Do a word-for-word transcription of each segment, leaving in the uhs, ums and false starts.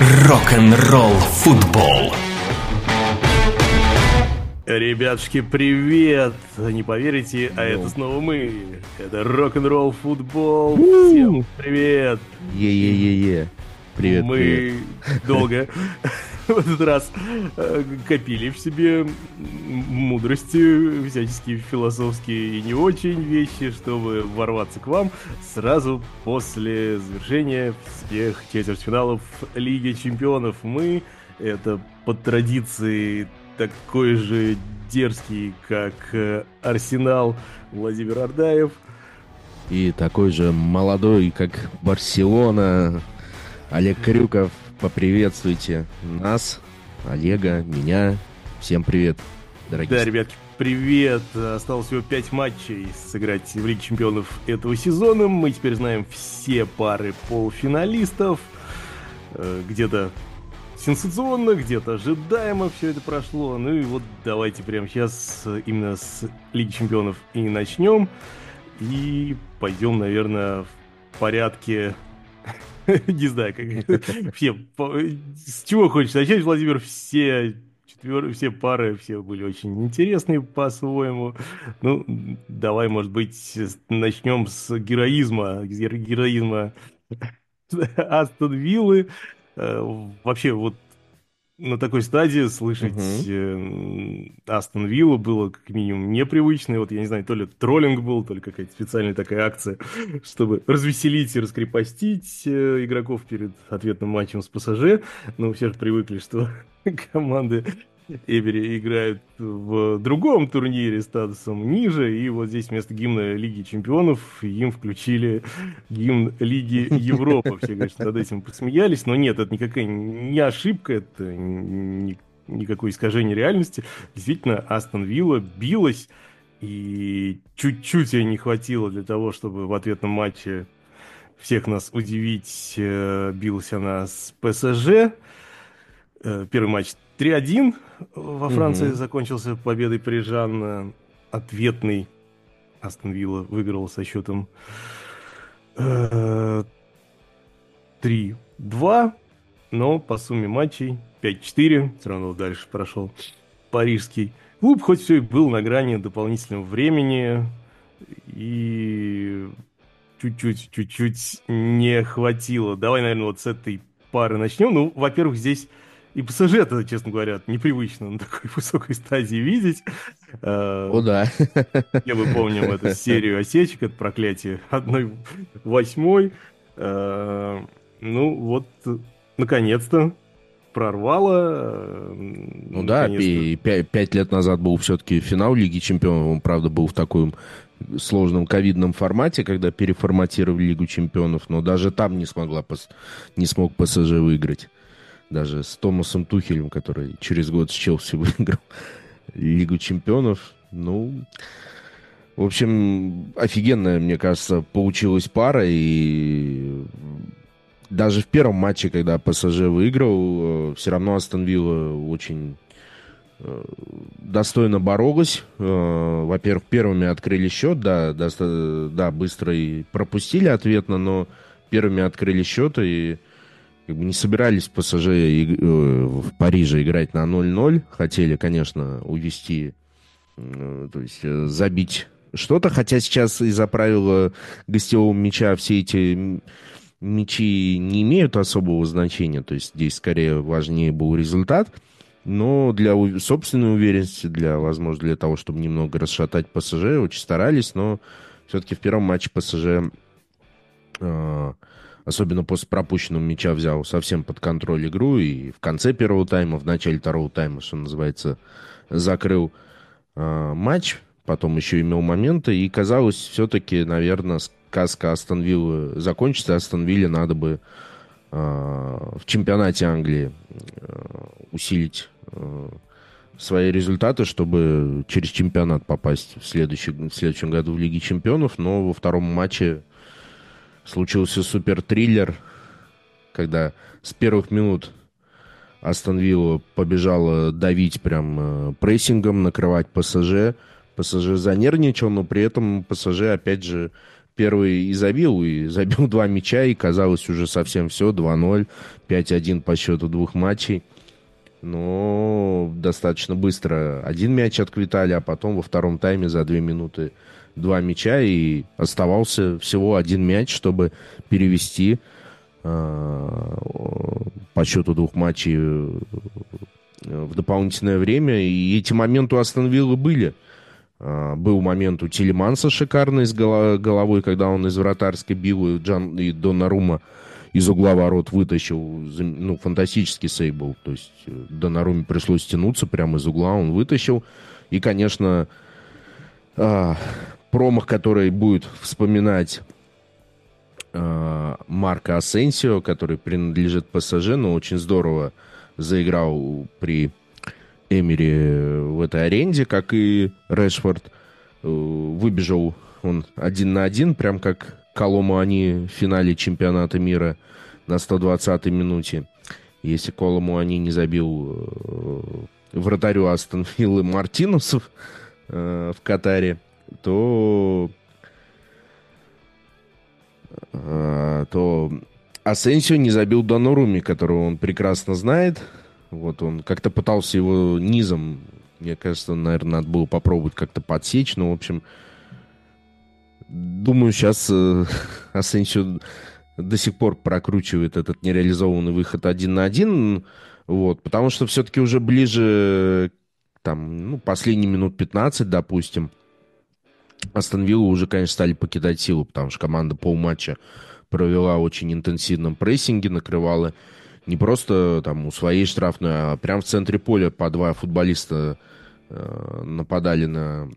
Рок-н-ролл футбол. Ребятушки, привет! Не поверите, а это снова мы. Это рок-н-ролл футбол. Всем привет! Е-е-е-е. Привет, мы привет. долго в этот раз копили в себе мудрости, всяческие философские и не очень вещи, чтобы ворваться к вам сразу после завершения всех четвертьфиналов Лиги Чемпионов. Мы, это по традиции такой же дерзкий, как Арсенал, Владимир Ардаев. И такой же молодой, как Барселона, Олег Крюков. Поприветствуйте нас, Олега, меня. Всем привет, дорогие. Да, ребятки, привет. Осталось всего пять матчей сыграть в Лиге Чемпионов этого сезона. Мы теперь знаем все пары полуфиналистов. Где-то сенсационно, где-то ожидаемо все это прошло. Ну и вот давайте прямо сейчас именно с Лиги Чемпионов и начнем. И пойдем, наверное, в порядке... Не знаю, как... Все... С чего хочешь начать, Владимир? Все... Четвер... Все пары, все были очень интересные по-своему. Ну, давай, может быть, начнем с героизма. Геро- Героизма Астон Виллы. Вообще, вот на такой стадии слышать Мгм. Астон Виллу было как минимум непривычно. И вот, я не знаю, то ли троллинг был, то ли какая-то специальная такая акция, чтобы развеселить и раскрепостить э, игроков перед ответным матчем с ПСЖ. Но все же привыкли, что команды Эбери играют в другом турнире статусом ниже, и вот здесь вместо гимна Лиги Чемпионов им включили гимн Лиги Европы. Все, конечно, над этим посмеялись, но нет, это никакая не ошибка, это ни- никакое искажение реальности. Действительно, Астон Вилла билась, и чуть-чуть ей не хватило для того, чтобы в ответном матче всех нас удивить. Э, Билась она с ПСЖ. Э, Первый матч три один во Франции Мгм. закончился победой парижан. Ответный Астон Вилла выиграл со счетом э, три два, но по сумме матчей пять четыре. Все равно дальше прошел парижский клуб, хоть все и был на грани дополнительного времени, и чуть-чуть, чуть-чуть не хватило. Давай, наверное, вот с этой пары начнем. Ну, во-первых, здесь и ПСЖ-то, честно говоря, непривычно на такой высокой стадии видеть. О, Э, да. Все мы помним эту серию осечек, это проклятие одной восьмой. Э, Ну, вот, наконец-то прорвало. э, Ну да, Наконец-то. пи- пя- пять лет назад был все-таки финал Лиги Чемпионов. Он, правда, был в таком сложном ковидном формате, когда переформатировали Лигу Чемпионов, но даже там не смогла, пос- не смог ПСЖ выиграть. Даже с Томасом Тухелем, который через год с Челси выиграл Лигу Чемпионов. Ну, в общем, офигенная, мне кажется, получилась пара. И даже в первом матче, когда ПСЖ выиграл, все равно Астон Вилла очень э, достойно боролась. Э, Во-первых, первыми открыли счет, да, доста- да, быстро и пропустили ответно, но первыми открыли счет и как бы не собирались ПСЖ и- э, в Париже играть на ноль ноль. Хотели, конечно, увести, э, то есть э, забить что-то, хотя сейчас из-за правила гостевого мяча все эти м- мячи не имеют особого значения, то есть здесь скорее важнее был результат, но для у- собственной уверенности, для, возможно, для того, чтобы немного расшатать ПСЖ, очень старались, но все-таки в первом матче ПСЖ, э, особенно после пропущенного мяча, взял совсем под контроль игру, и в конце первого тайма, в начале второго тайма, что называется, закрыл э, матч, потом еще имел моменты, и казалось, все-таки, наверное, сказка Астон Виллы закончится, Астон Вилле надо бы э, в чемпионате Англии э, усилить э, свои результаты, чтобы через чемпионат попасть в, следующий, в следующем году в Лиге Чемпионов, но во втором матче случился супер-триллер, когда с первых минут Астон Вилла побежала давить прям э, прессингом, накрывать ПСЖ. ПСЖ занервничал, но при этом ПСЖ опять же первый и забил, и забил два мяча, и казалось уже совсем все, два ноль, пять один по счету двух матчей. Но достаточно быстро один мяч отквитали, а потом во втором тайме за две минуты два мяча, и оставался всего один мяч, чтобы перевести э, по счету двух матчей в дополнительное время. И эти моменты у Астон Виллы были. Uh, был момент у Тилеманса шикарный с головой, когда он из вратарской бил, и, Джан, и Донарума из угла ворот вытащил. Ну, фантастический сейв был. То есть Донаруме пришлось тянуться прямо из угла, он вытащил. И, конечно, uh, промах, который будет вспоминать uh, Марко Асенсио, который принадлежит ПСЖ, но очень здорово заиграл при Эмери в этой аренде, как и Решфорд. Выбежал он один на один, прям как Коломуани в финале чемпионата мира на сто двадцатой минуте. Если Коломуани не забил вратарю Астон Виллы Мартинусов в Катаре, то, то Асенсио не забил Доноруми, которого он прекрасно знает. Вот он как-то пытался его низом, мне кажется, наверное, надо было попробовать как-то подсечь. Но, в общем, думаю, сейчас э, Асенсио до сих пор прокручивает этот нереализованный выход один на один. Вот, потому что все-таки уже ближе, там, ну, последние минут пятнадцать, допустим, Астон Вилла уже, конечно, стали покидать силу, потому что команда полматча провела очень интенсивном прессинге, накрывала не просто там у своей штрафной, а прямо в центре поля по два футболиста э, нападали на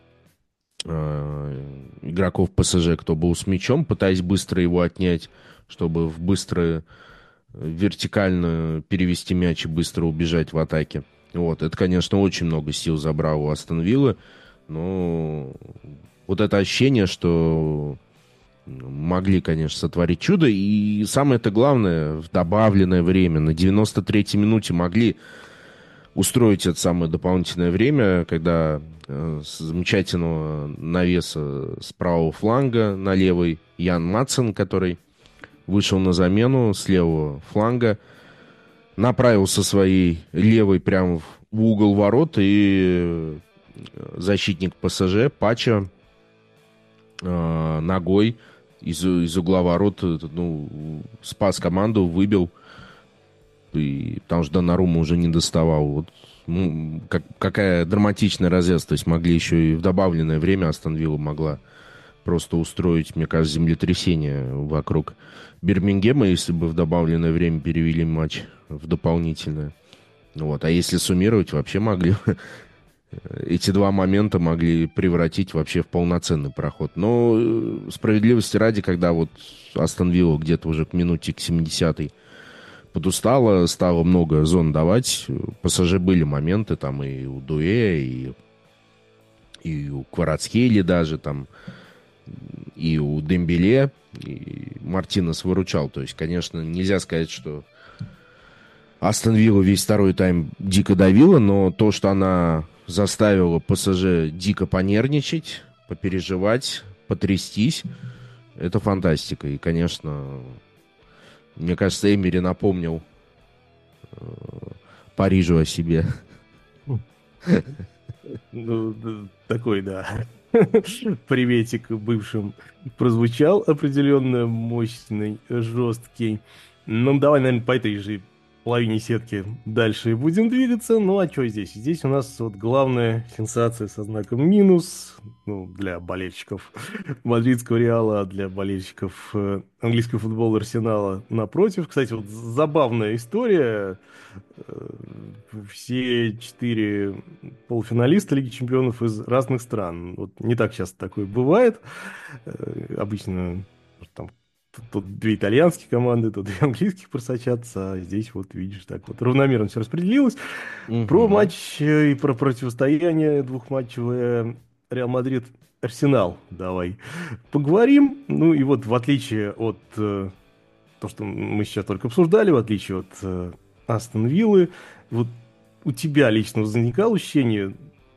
э, игроков ПСЖ, кто был с мячом, пытаясь быстро его отнять, чтобы в быстро, вертикально перевести мяч и быстро убежать в атаке. Вот. Это, конечно, очень много сил забрало у Астон Виллы, но вот это ощущение, что могли, конечно, сотворить чудо. И самое-то главное, в добавленное время, на девяносто третьей минуте могли устроить это самое дополнительное время, когда э, с замечательного навеса с правого фланга на левый Ян Матсен, который вышел на замену с левого фланга, направился своей левой прямо в угол ворот, и защитник ПСЖ Пача э, ногой Из, из угла ворот, ну, спас команду, выбил. И, потому что Донарума уже не доставал. Вот, ну, как, какая драматичная развязка. То есть могли еще и в добавленное время Астон Вилла могла просто устроить, мне кажется, землетрясение вокруг Бирмингема, если бы в добавленное время перевели матч в дополнительное. Вот. А если суммировать, вообще могли... Эти два момента могли превратить вообще в полноценный проход. Но справедливости ради, когда вот Астон Вилла где-то уже к минуте к семидесятой подустала, стало много зон давать. ПСЖ были моменты, там и у Дуэ, и, и у Кварацхелии даже, там, и у Дембеле, и Мартинес выручал. То есть, конечно, нельзя сказать, что Астон Вилла весь второй тайм дико давила, но то, что она заставила ПСЖ дико понервничать, попереживать, потрястись, это фантастика. И, конечно, мне кажется, Эмери напомнил э, Парижу о себе. Ну, такой, да. Приветик бывшим прозвучал определенно мощный, жесткий. Ну, давай, наверное, по этой же половине сетки дальше и будем двигаться. Ну, а что здесь? Здесь у нас вот главная сенсация со знаком минус, ну, для болельщиков мадридского Реала, а для болельщиков э, английского футбола Арсенала напротив. Кстати, вот забавная история. Э, все четыре полуфиналиста Лиги Чемпионов из разных стран. Вот не так часто такое бывает. Э, обычно там тут две итальянские команды, тут две английских просочатся, а здесь вот, видишь, так вот равномерно все распределилось. Угу. Про матч и про противостояние двухматчевое Реал Мадрид Арсенал давай поговорим. Ну и вот в отличие от э, то, что мы сейчас только обсуждали, в отличие от э, Астон Виллы, вот у тебя лично возникало ощущение,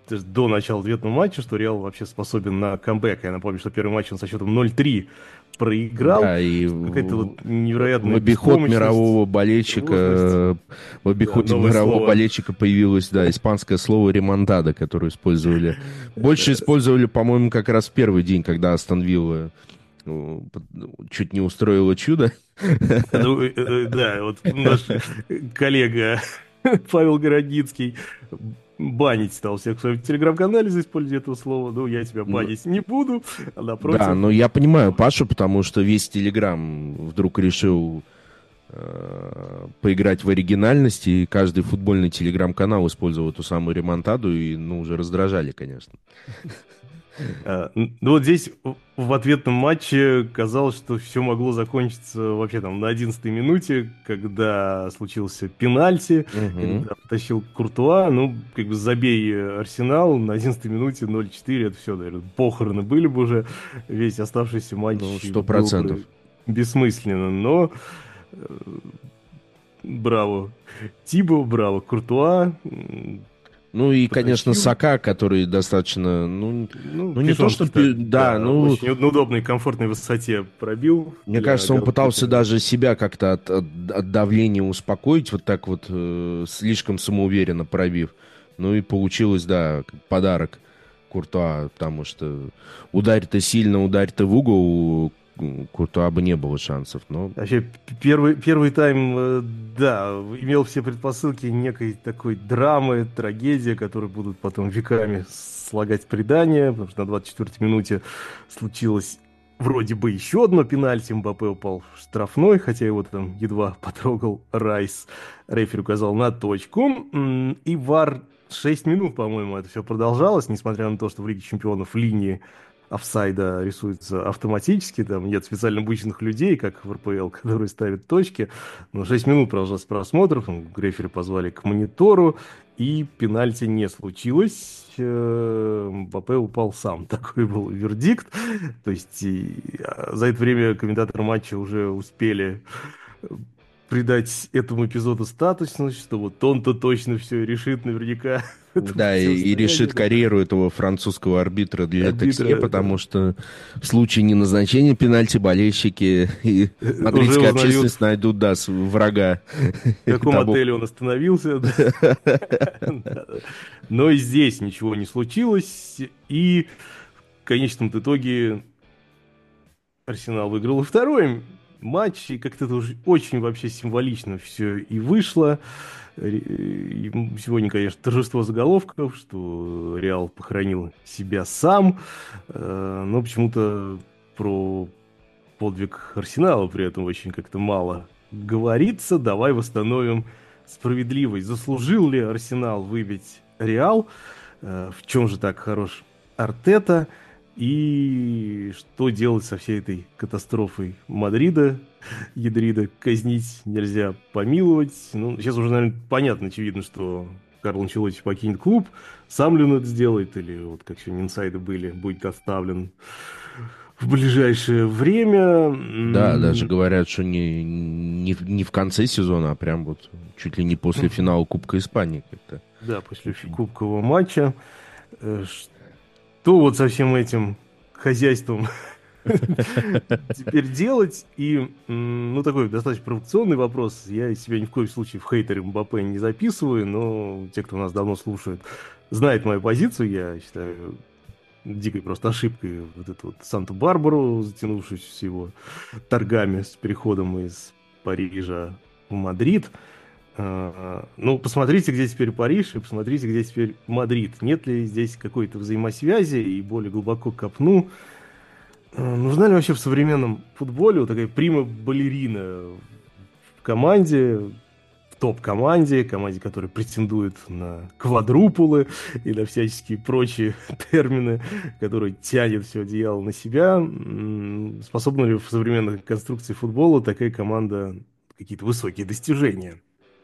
даже до начала ответного матча, что Реал вообще способен на камбэк. Я напомню, что первый матч он со счетом ноль три проиграл. Да, и Какая-то в, вот в невероятная обиход беспомощность, мирового нервозность. болельщика, в Да, обиходе новое мирового слово. болельщика появилось, да, испанское слово «ремонтада», которое использовали. Больше использовали, по-моему, как раз в первый день, когда Астон Вилла ну, под- ну, чуть не устроила чудо. Ну, э, э, да, вот наш коллега Павел Городницкий банить стал всех в своем телеграм-канале за использование этого слова. Ну, я тебя Ну, банить не буду, а да, напротив. но я понимаю Пашу, потому что весь Телеграм вдруг решил э, поиграть в оригинальность, и каждый футбольный телеграм-канал использовал эту самую ремонтаду, и, ну, уже раздражали, конечно. А, н- Ну вот здесь в в ответном матче казалось, что все могло закончиться вообще там на одиннадцатой минуте, когда случился пенальти, Мгм. когда потащил Куртуа. Ну, как бы забей э, Арсенал на одиннадцатой минуте ноль четыре, это все, наверное, похороны были бы уже. Весь оставшийся Ну, матч сто был процентов. бы бессмысленно, но э, браво Тибо, браво Куртуа, м, Ну и, конечно, потащил. Сака, который достаточно, ну, Ну, ну не то, что, пижонский так, пи- да, да, ну, очень на удобной, комфортной высоте пробил мне для кажется, он пытался гарда. даже себя как-то от, от- от давления успокоить, вот так вот, э, слишком самоуверенно пробив. Ну и получилось, да, как подарок Куртуа, потому что ударь-то сильно, ударь-то в угол, у Куртуа бы не было шансов. Но Вообще, п- первый, первый тайм, э, да, имел все предпосылки некой такой драмы, трагедии, которые будут потом веками слагать предания, потому что на двадцать четвёртой минуте случилось вроде бы еще одно пенальти, Мбаппе упал в штрафной, хотя его там едва потрогал Райс. Рефери указал на точку, м, и ВАР шесть минут, по-моему, это все продолжалось, несмотря на то, что в Лиге Чемпионов линии офсайда рисуется автоматически, там нет специально обученных людей, как в эр пэ эл, которые ставят точки. Но шесть минут продолжался просмотр, рефери позвали к монитору, и пенальти не случилось. Э, Мбаппе упал сам. Такой был вердикт. То есть и, а, за это время комментаторы матча уже успели придать этому эпизоду статусность, что вот он-то точно все решит наверняка в этом да, и, и противостоянии. решит Да. карьеру этого французского арбитра для Тексе, Арбитра, да. потому что в случае неназначения пенальти болельщики и Уже мадридская узнают, общественность найдут, да, с- врага в каком того. отеле он остановился. Да. Да. Но и здесь ничего не случилось. И в конечном итоге Арсенал выиграл и второй матч. И как-то это уже очень вообще символично все и вышло. Ре- и Сегодня, конечно, торжество заголовков, что Реал похоронил себя сам. Э, Но почему-то про подвиг Арсенала при этом очень как-то мало говорится. Давай восстановим справедливость. Заслужил ли Арсенал выбить Реал? Э, В чем же так хорош Артета? И что делать со всей этой катастрофой Мадрида, Ядрида? Казнить нельзя, помиловать. Ну, сейчас уже, наверное, понятно, очевидно, что Карло Анчелотти покинет клуб. Сам ли он это сделает, или вот как сегодня инсайды были, будет оставлен в ближайшее время. Да, даже М, говорят, что не, не, в не в конце сезона, а прям вот чуть ли не после финала Кубка Испании как-то. Да, после Очень. кубкового матча. Э, Что вот со всем этим хозяйством теперь делать? И, м, ну, такой достаточно провокационный вопрос. Я себя ни в коем случае в хейтеры Мбаппе не записываю, но те, кто нас давно слушает, знают мою позицию. Я считаю дикой просто ошибкой вот эту вот Санту-Барбару, затянувшуюся с его торгами, с переходом из Парижа в Мадрид. А, Ну, посмотрите, где теперь Париж, и посмотрите, где теперь Мадрид. Нет ли здесь какой-то взаимосвязи, и более глубоко копну. А, Нужна ли вообще в современном футболе вот такая прима-балерина в команде, в топ-команде, команде, которая претендует на квадрупулы и на всяческие прочие термины, которые тянет все одеяло на себя? М, Способна ли в современной конструкции футбола такая команда какие-то высокие достижения?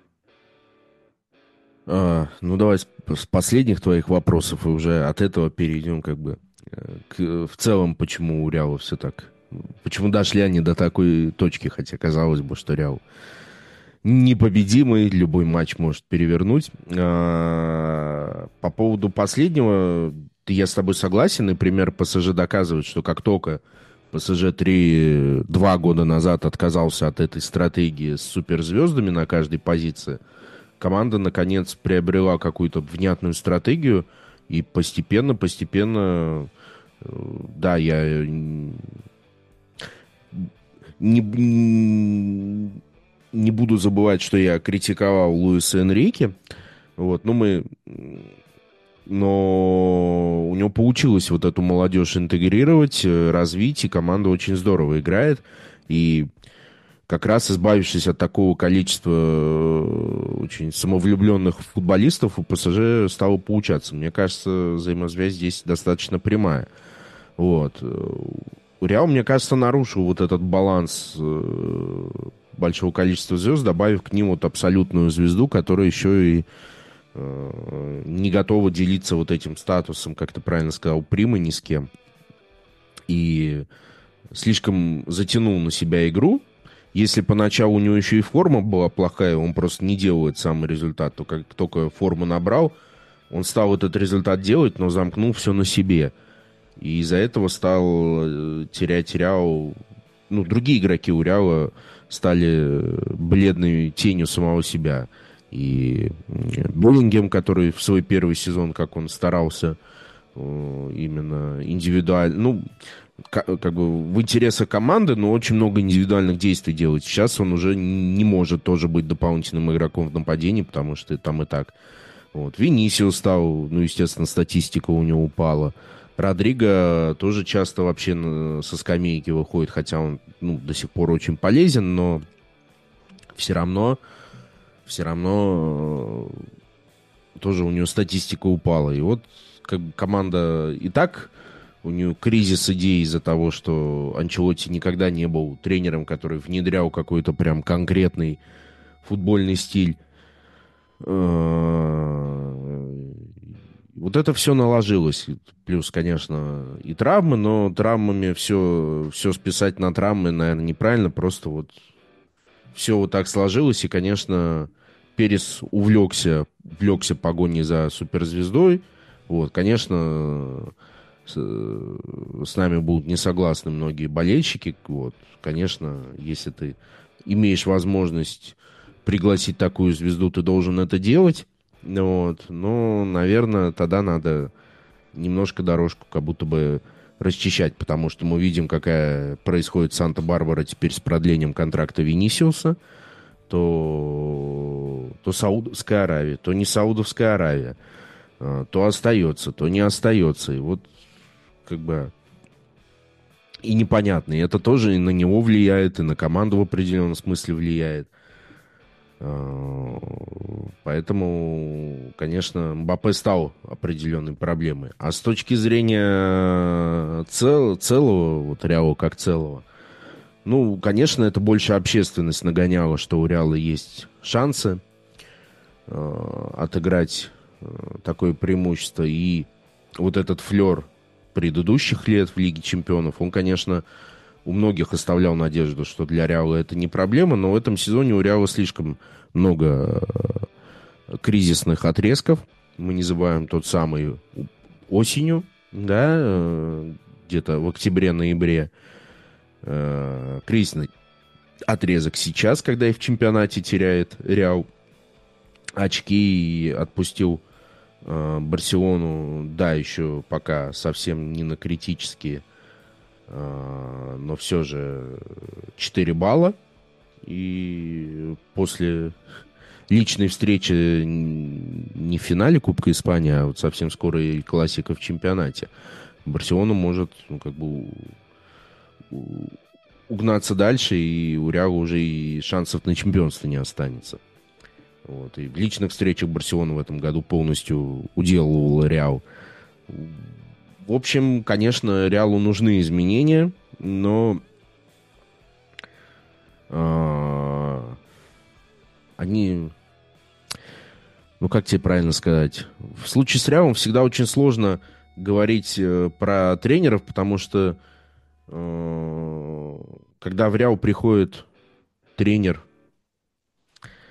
А, ну, давай с, с последних твоих вопросов и уже от этого перейдем как бы э, к, в целом, почему у Реала все так. Почему дошли они до такой точки, хотя казалось бы, что Реал непобедимый, любой матч может перевернуть. А, По поводу последнего, я с тобой согласен, и пример ПСЖ доказывает, что как только ПСЖ три, два года назад отказался от этой стратегии с суперзвездами на каждой позиции, команда, наконец, приобрела какую-то внятную стратегию, и постепенно-постепенно, да, я не, не буду забывать, что я критиковал Луиса Энрике, вот, ну, мы, но у него получилось вот эту молодежь интегрировать, развить, и команда очень здорово играет, и как раз избавившись от такого количества очень самовлюбленных футболистов, у ПСЖ стало получаться. Мне кажется, взаимосвязь здесь достаточно прямая. Вот. Реал, мне кажется, нарушил вот этот баланс большого количества звезд, добавив к ним вот абсолютную звезду, которая еще и э, не готова делиться вот этим статусом, как ты правильно сказал, примы ни с кем. И слишком затянул на себя игру. Если поначалу у него еще и форма была плохая, он просто не делает самый результат, то как только форму набрал, он стал этот результат делать, но замкнул все на себе. И из-за этого стал терять Реал. Ну, другие игроки у Реала стали бледной тенью самого себя. И Беллингем, который в свой первый сезон, как он старался именно индивидуально, ну, как, как бы в интересах команды, но очень много индивидуальных действий делает. Сейчас он уже не может тоже быть дополнительным игроком в нападении, потому что там и так. Вот. Винисиус стал, ну, естественно, статистика у него упала. Родриго тоже часто вообще со скамейки выходит, хотя он, ну, до сих пор очень полезен, но все равно, все равно тоже у него статистика упала. И вот как бы команда и так, у нее кризис идей из-за того, что Анчелотти никогда не был тренером, который внедрял какой-то прям конкретный футбольный стиль. Вот это все наложилось. Плюс, конечно, и травмы, но травмами все, все списать на травмы, наверное, неправильно. Просто вот все вот так сложилось. И, конечно, Перес увлекся, увлекся погоней за суперзвездой. Вот, конечно, с, с нами будут не согласны многие болельщики. Вот, конечно, если ты имеешь возможность пригласить такую звезду, ты должен это делать. Вот. Но, наверное, тогда надо немножко дорожку как будто бы расчищать, потому что мы видим, какая происходит Санта-Барбара теперь с продлением контракта Винисиуса. То, то Саудовская Аравия, то не Саудовская Аравия. То остается, то не остается. И вот как бы и непонятно. И это тоже и на него влияет, и на команду в определенном смысле влияет. Поэтому, конечно, Мбаппе стал определенной проблемой. А с точки зрения цел, целого, вот Реала как целого, ну, конечно, это больше общественность нагоняла, что у Реала есть шансы э, отыграть э, такое преимущество. И вот этот флер предыдущих лет в Лиге Чемпионов, он, конечно, у многих оставлял надежду, что для Реала это не проблема, но в этом сезоне у Реала слишком много кризисных отрезков. Мы не забываем тот самый осенью, да, где-то в октябре-ноябре. Кризисный отрезок сейчас, когда и в чемпионате теряет Реал очки и отпустил Барселону, да, еще пока совсем не на критические, но все же четыре балла. И после личной встречи не в финале Кубка Испании, а вот совсем скоро и классика в чемпионате, Барселона может, ну, как бы угнаться дальше, и у Реала уже и шансов на чемпионство не останется. Вот. И в личных встречах Барселона в этом году полностью уделывала Реал. В общем, конечно, Реалу нужны изменения, но э, они, ну как тебе правильно сказать, в случае с Реалом всегда очень сложно говорить э, про тренеров, потому что э, когда в Реал приходит тренер,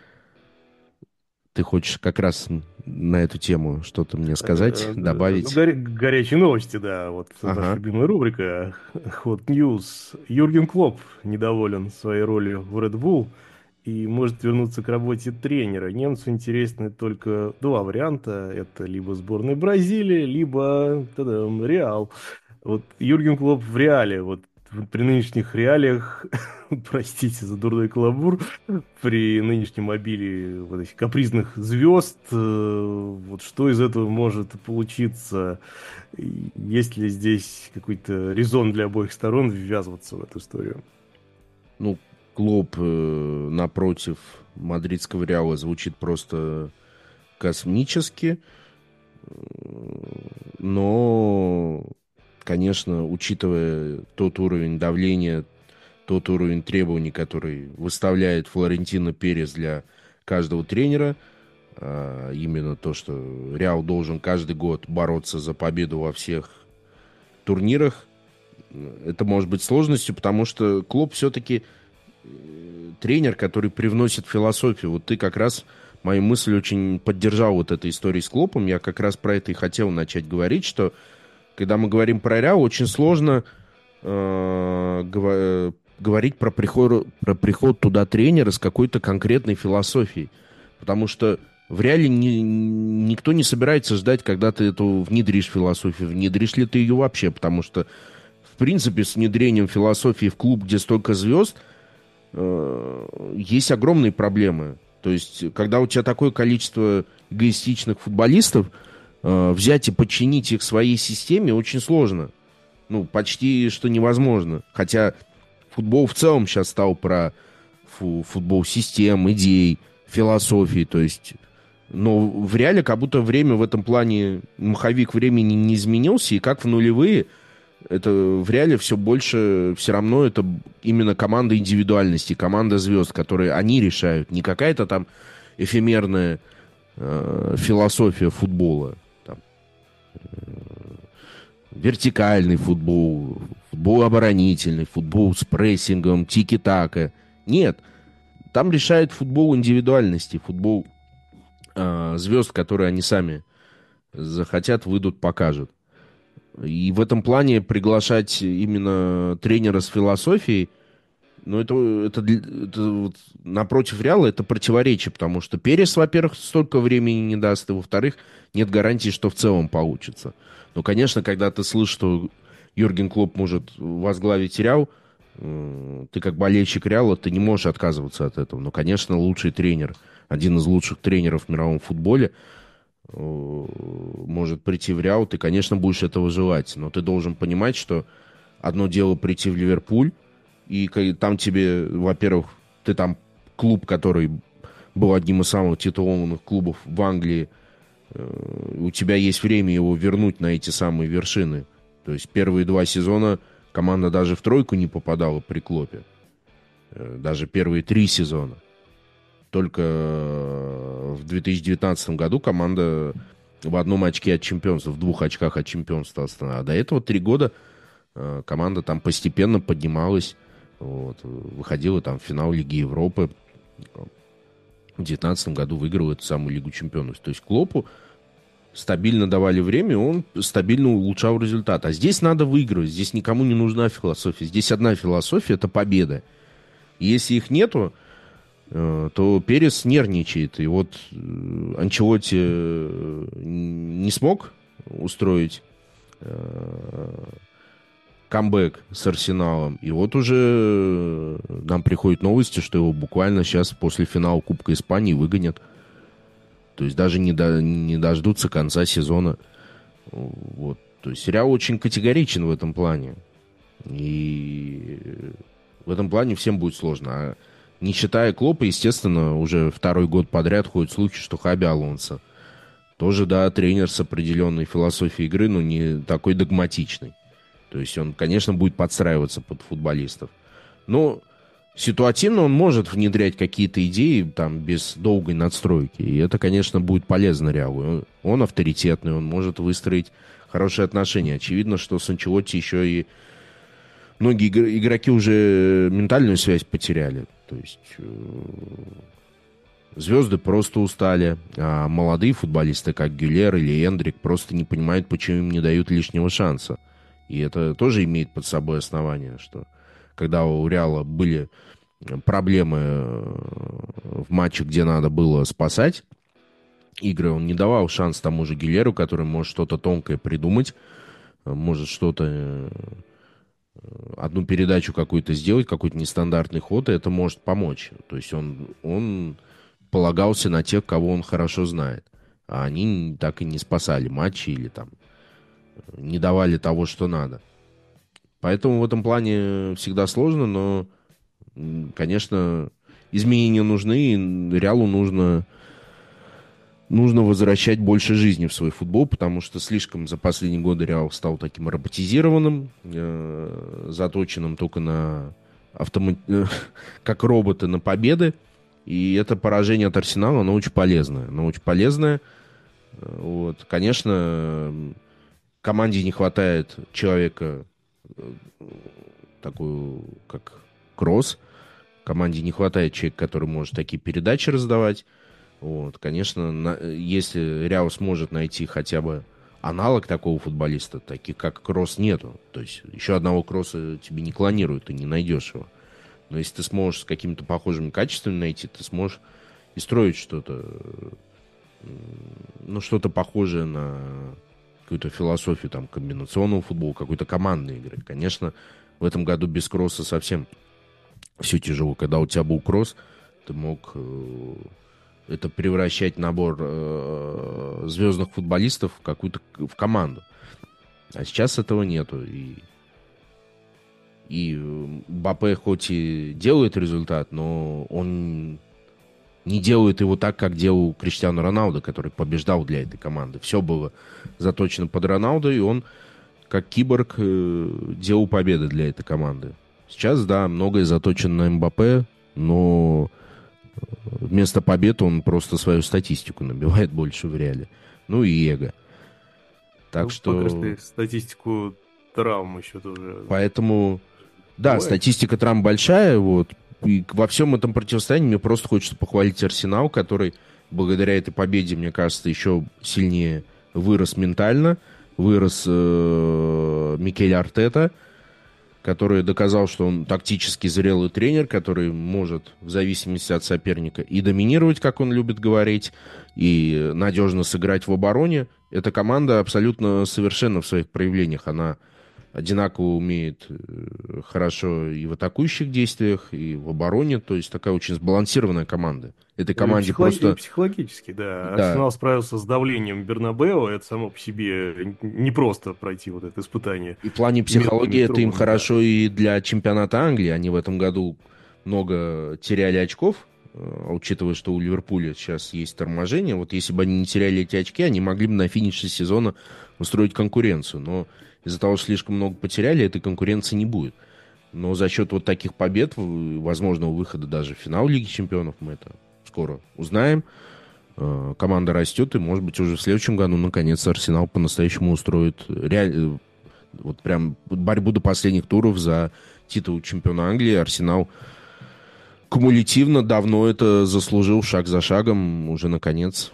ты хочешь как раз на эту тему что-то мне сказать, Э, Ну, добавить? горя- горячие новости, да. Вот наша Ага. любимая рубрика Hot News. Юрген Клопп недоволен своей ролью в Red Bull и может вернуться к работе тренера. Немцу интересны только два варианта. Это либо сборная Бразилии, либо та-дам, Реал. Вот Юрген Клопп в Реале, вот в- при нынешних реалиях, простите за дурной каламбур, при нынешнем обилии вот этих капризных звезд, э, вот что из этого может получиться? И есть ли здесь какой-то резон для обоих сторон ввязываться в эту историю? Ну, Клоп э, напротив мадридского Реала звучит просто космически, но, конечно, учитывая тот уровень давления, тот уровень требований, который выставляет Флорентино Перес для каждого тренера, а именно то, что Реал должен каждый год бороться за победу во всех турнирах, это может быть сложностью, потому что Клоп все-таки тренер, который привносит философию. Вот ты как раз мою мысль очень поддержал вот этой историей с Клопом. Я как раз про это и хотел начать говорить, что когда мы говорим про Реал, очень сложно э, гова- говорить про приход, про приход туда тренера с какой-то конкретной философией. Потому что в Реале ни- никто не собирается ждать, когда ты эту внедришь философию. Внедришь ли ты ее вообще? Потому что, в принципе, с внедрением философии в клуб, где столько звезд, э, есть огромные проблемы. То есть, когда у тебя такое количество эгоистичных футболистов, э, взять и подчинить их своей системе очень сложно. Ну, почти что невозможно. Хотя футбол в целом сейчас стал про фу- футбол систем, идей, философии. То есть, но в реале как будто время в этом плане, маховик времени не изменился, и как в нулевые, это в реале все больше, все равно это именно команда индивидуальности, команда звезд, которые они решают, не какая-то там эфемерная э, философия футбола. Там, вертикальный футбол, футбол оборонительный, футбол с прессингом, тики-така. Нет, там решает футбол индивидуальности, футбол э, звезд, которые они сами захотят, выйдут, покажут. И в этом плане приглашать именно тренера с философией, ну, это, это, для- это вот напротив Реала это противоречие, потому что Перес, во-первых, столько времени не даст, и, во-вторых, нет гарантии, что в целом получится. Но, конечно, когда ты слышишь, что Юрген Клопп может возглавить Реал, э, ты как болельщик Реала, ты не можешь отказываться от этого. Но, конечно, лучший тренер, один из лучших тренеров в мировом футболе, э, может прийти в Реал, ты, конечно, будешь этого желать. Но ты должен понимать, что одно дело прийти в Ливерпуль, и ка- там тебе, во-первых, ты там клуб, который был одним из самых титулованных клубов в Англии, э, у тебя есть время его вернуть на эти самые вершины. То есть первые два сезона команда даже в тройку не попадала при Клопе. Э, Даже первые три сезона. Только э, в две тысячи девятнадцатом году команда в одном очке от чемпионства, в двух очках от чемпионства осталась. А до этого три года э, команда там постепенно поднималась, вот, выходила там в финал Лиги Европы. В две тысячи девятнадцатом году выиграл эту самую Лигу чемпионов. То есть Клопу стабильно давали время, он стабильно улучшал результат. А здесь надо выигрывать, здесь никому не нужна философия. Здесь одна философия — это победа. И если их нету, э, то Перес нервничает. И вот э, Анчелотти э, не смог устроить э, камбэк с Арсеналом. И вот уже э, нам приходят новости, что его буквально сейчас после финала Кубка Испании выгонят. То есть даже не, до, не дождутся конца сезона. Вот. То есть Реал очень категоричен в этом плане. И в этом плане всем будет сложно. А не считая Клопа, естественно, уже второй год подряд ходят слухи, что Хаби Алонсо тоже, да, тренер с определенной философией игры, но не такой догматичный. То есть он, конечно, будет подстраиваться под футболистов. Но ситуативно он может внедрять какие-то идеи там без долгой надстройки. И это, конечно, будет полезно Реалу. Он, он авторитетный, он может выстроить хорошие отношения. Очевидно, что с Анчелотти еще и многие игроки уже ментальную связь потеряли. То есть э, звезды просто устали, а молодые футболисты, как Гюлер или Эндрик, просто не понимают, почему им не дают лишнего шанса. И это тоже имеет под собой основание, что когда у Реала были проблемы э, в матче, где надо было спасать игры, он не давал шанс тому же Гюлеру, который может что-то тонкое придумать, э, может что-то, э, одну передачу какую-то сделать, какой-то нестандартный ход, и это может помочь. То есть он, он полагался на тех, кого он хорошо знает. А они так и не спасали матчи или там не давали того, что надо. Поэтому в этом плане всегда сложно, но, конечно, изменения нужны, и Реалу нужно, нужно возвращать больше жизни в свой футбол, потому что слишком за последние годы Реал стал таким роботизированным, э, заточенным только на автомат... как роботы на победы. И это поражение от Арсенала, оно очень полезное. Оно очень полезное. Вот. Конечно, команде не хватает человека такую, как Кросс. Команде не хватает человека, который может такие передачи раздавать. Вот. Конечно, на, если Реал сможет найти хотя бы аналог такого футболиста, таких как Кросс, нету. То есть еще одного Кросса тебе не клонируют, ты не найдешь его. Но если ты сможешь с какими-то похожими качествами найти, ты сможешь и строить что-то, ну, что-то похожее на какую-то философию там комбинационного футбола, какой-то командной игры. Конечно, в этом году без кросса совсем все тяжело. Когда у тебя был кросс, ты мог э, это превращать набор э, звездных футболистов в какую-то в команду. А сейчас этого нету. И, и Мбаппе хоть и делает результат, но он не делает его так, как делал Криштиану Роналдо, который побеждал для этой команды. Все было заточено под Роналдо, и он, как киборг, делал победы для этой команды. Сейчас, да, многое заточено на Мбаппе, но вместо побед он просто свою статистику набивает больше в Реале. Ну и эго. Так ну, что... Пока что статистику травм еще тоже. Поэтому, да, Бывает. статистика травм большая, вот. И во всем этом противостоянии мне просто хочется похвалить Арсенал, который благодаря этой победе, мне кажется, еще сильнее вырос ментально, вырос э, Микель Артета, который доказал, что он тактически зрелый тренер, который может в зависимости от соперника и доминировать, как он любит говорить, и надежно сыграть в обороне. Эта команда абсолютно совершенна в своих проявлениях. Она одинаково умеет хорошо и в атакующих действиях, и в обороне. То есть такая очень сбалансированная команда. Этой команде Психолог... просто... Психологически, да. Да. Арсенал справился с давлением Бернабео. Это само по себе не просто пройти вот это испытание. И в плане психологии это им трудно, хорошо да. и для чемпионата Англии. Они в этом году много теряли очков, учитывая, что у Ливерпуля сейчас есть торможение. Вот если бы они не теряли эти очки, они могли бы на финише сезона устроить конкуренцию. Но из-за того, что слишком много потеряли, этой конкуренции не будет. Но за счет вот таких побед, возможного выхода даже в финал Лиги Чемпионов, мы это скоро узнаем. Команда растет, и, может быть, уже в следующем году, наконец, Арсенал по-настоящему устроит реаль... вот прям борьбу до последних туров за титул чемпиона Англии. Арсенал кумулятивно давно это заслужил шаг за шагом, уже, наконец,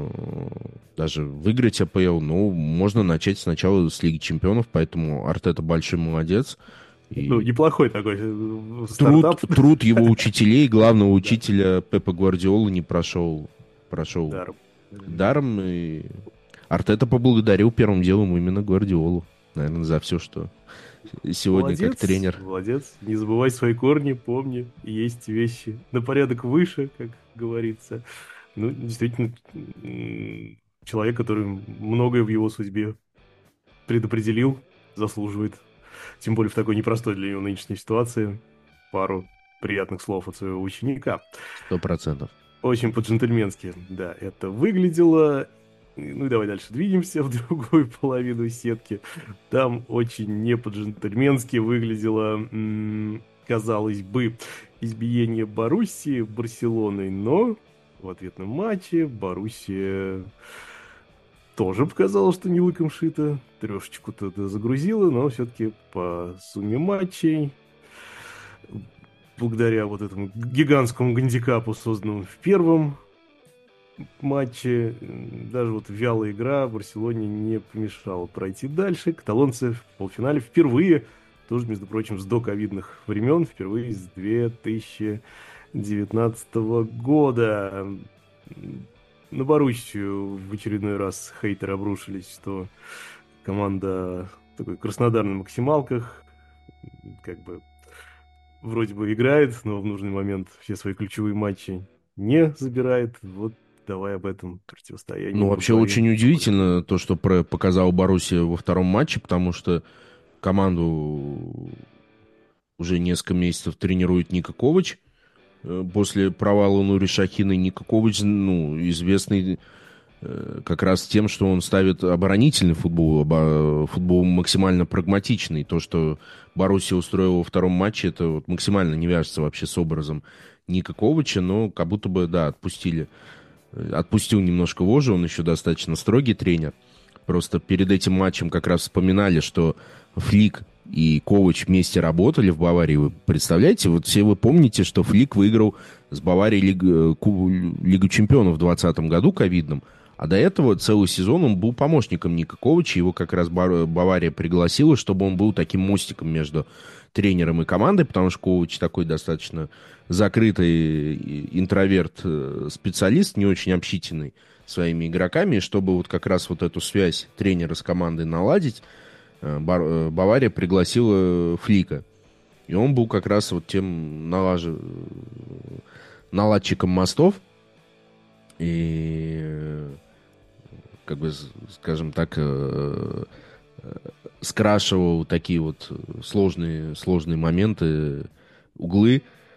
даже выиграть АПЛ. Ну, можно начать сначала с Лиги Чемпионов, поэтому Артета большой молодец. И ну, неплохой такой стартап. Труд, труд его учителей, главного учителя Пепа Гвардиолы не прошел, прошел Даром. даром. И Артета поблагодарил первым делом именно Гвардиолу, наверное, за все, что сегодня молодец, как тренер. Молодец. Не забывай свои корни, помни, есть вещи на порядок выше, как говорится. Ну, действительно, человек, который многое в его судьбе предопределил, заслуживает. Тем более в такой непростой для него нынешней ситуации. Пару приятных слов от своего ученика. Сто процентов. Очень по-джентльменски, да, это выглядело. Ну и давай дальше двинемся в другую половину сетки. Там очень не по-джентльменски выглядело, м- казалось бы, избиение Боруссии Барселоной, но в ответном матче Боруссия тоже показала, что не лыком шито. Трешечку-то загрузила, но все-таки по сумме матчей, благодаря вот этому гигантскому гандикапу, созданному в первом матче, даже вот вялая игра Барселоне не помешала пройти дальше. Каталонцы в полуфинале впервые, тоже, между прочим, с доковидных времен, впервые с две тысячи девятнадцатого года. На Боруссию в очередной раз хейтеры обрушились, что команда такой Краснодар на максималках, как бы вроде бы играет, но в нужный момент все свои ключевые матчи не забирает. Вот давай об этом противостоянии Ну, и вообще поговорим очень поподробнее. удивительно то, что про- показал Боруссия во втором матче, потому что команду уже несколько месяцев тренирует Ника Ковач. Э, После провала Нури Шахина Ника Ковач, ну, известный э, как раз тем, что он ставит оборонительный футбол, обо- футбол максимально прагматичный. То, что Боруссия устроила во втором матче, это вот максимально не вяжется вообще с образом Ника Ковача, но как будто бы, да, отпустили. Э, Отпустил немножко вожжи, он еще достаточно строгий тренер. Просто перед этим матчем как раз вспоминали, что Флик и Ковач вместе работали в Баварии. Вы представляете? Вот все вы помните, что Флик выиграл с Баварией Лиг- э, Ку- Лигу чемпионов в двадцатом году ковидном. А до этого целый сезон он был помощником Ника Ковача. Его как раз Бар- Бавария пригласила, чтобы он был таким мостиком между тренером и командой, потому что Ковач такой достаточно закрытый интроверт-специалист, не очень общительный своими игроками, и чтобы вот как раз вот эту связь тренера с командой наладить, э, Бар- э, Бавария пригласила Флика. И он был как раз вот тем налаж... наладчиком мостов. И, э, как бы, с- скажем так, э, э, скрашивал такие вот сложные, сложные моменты, углы.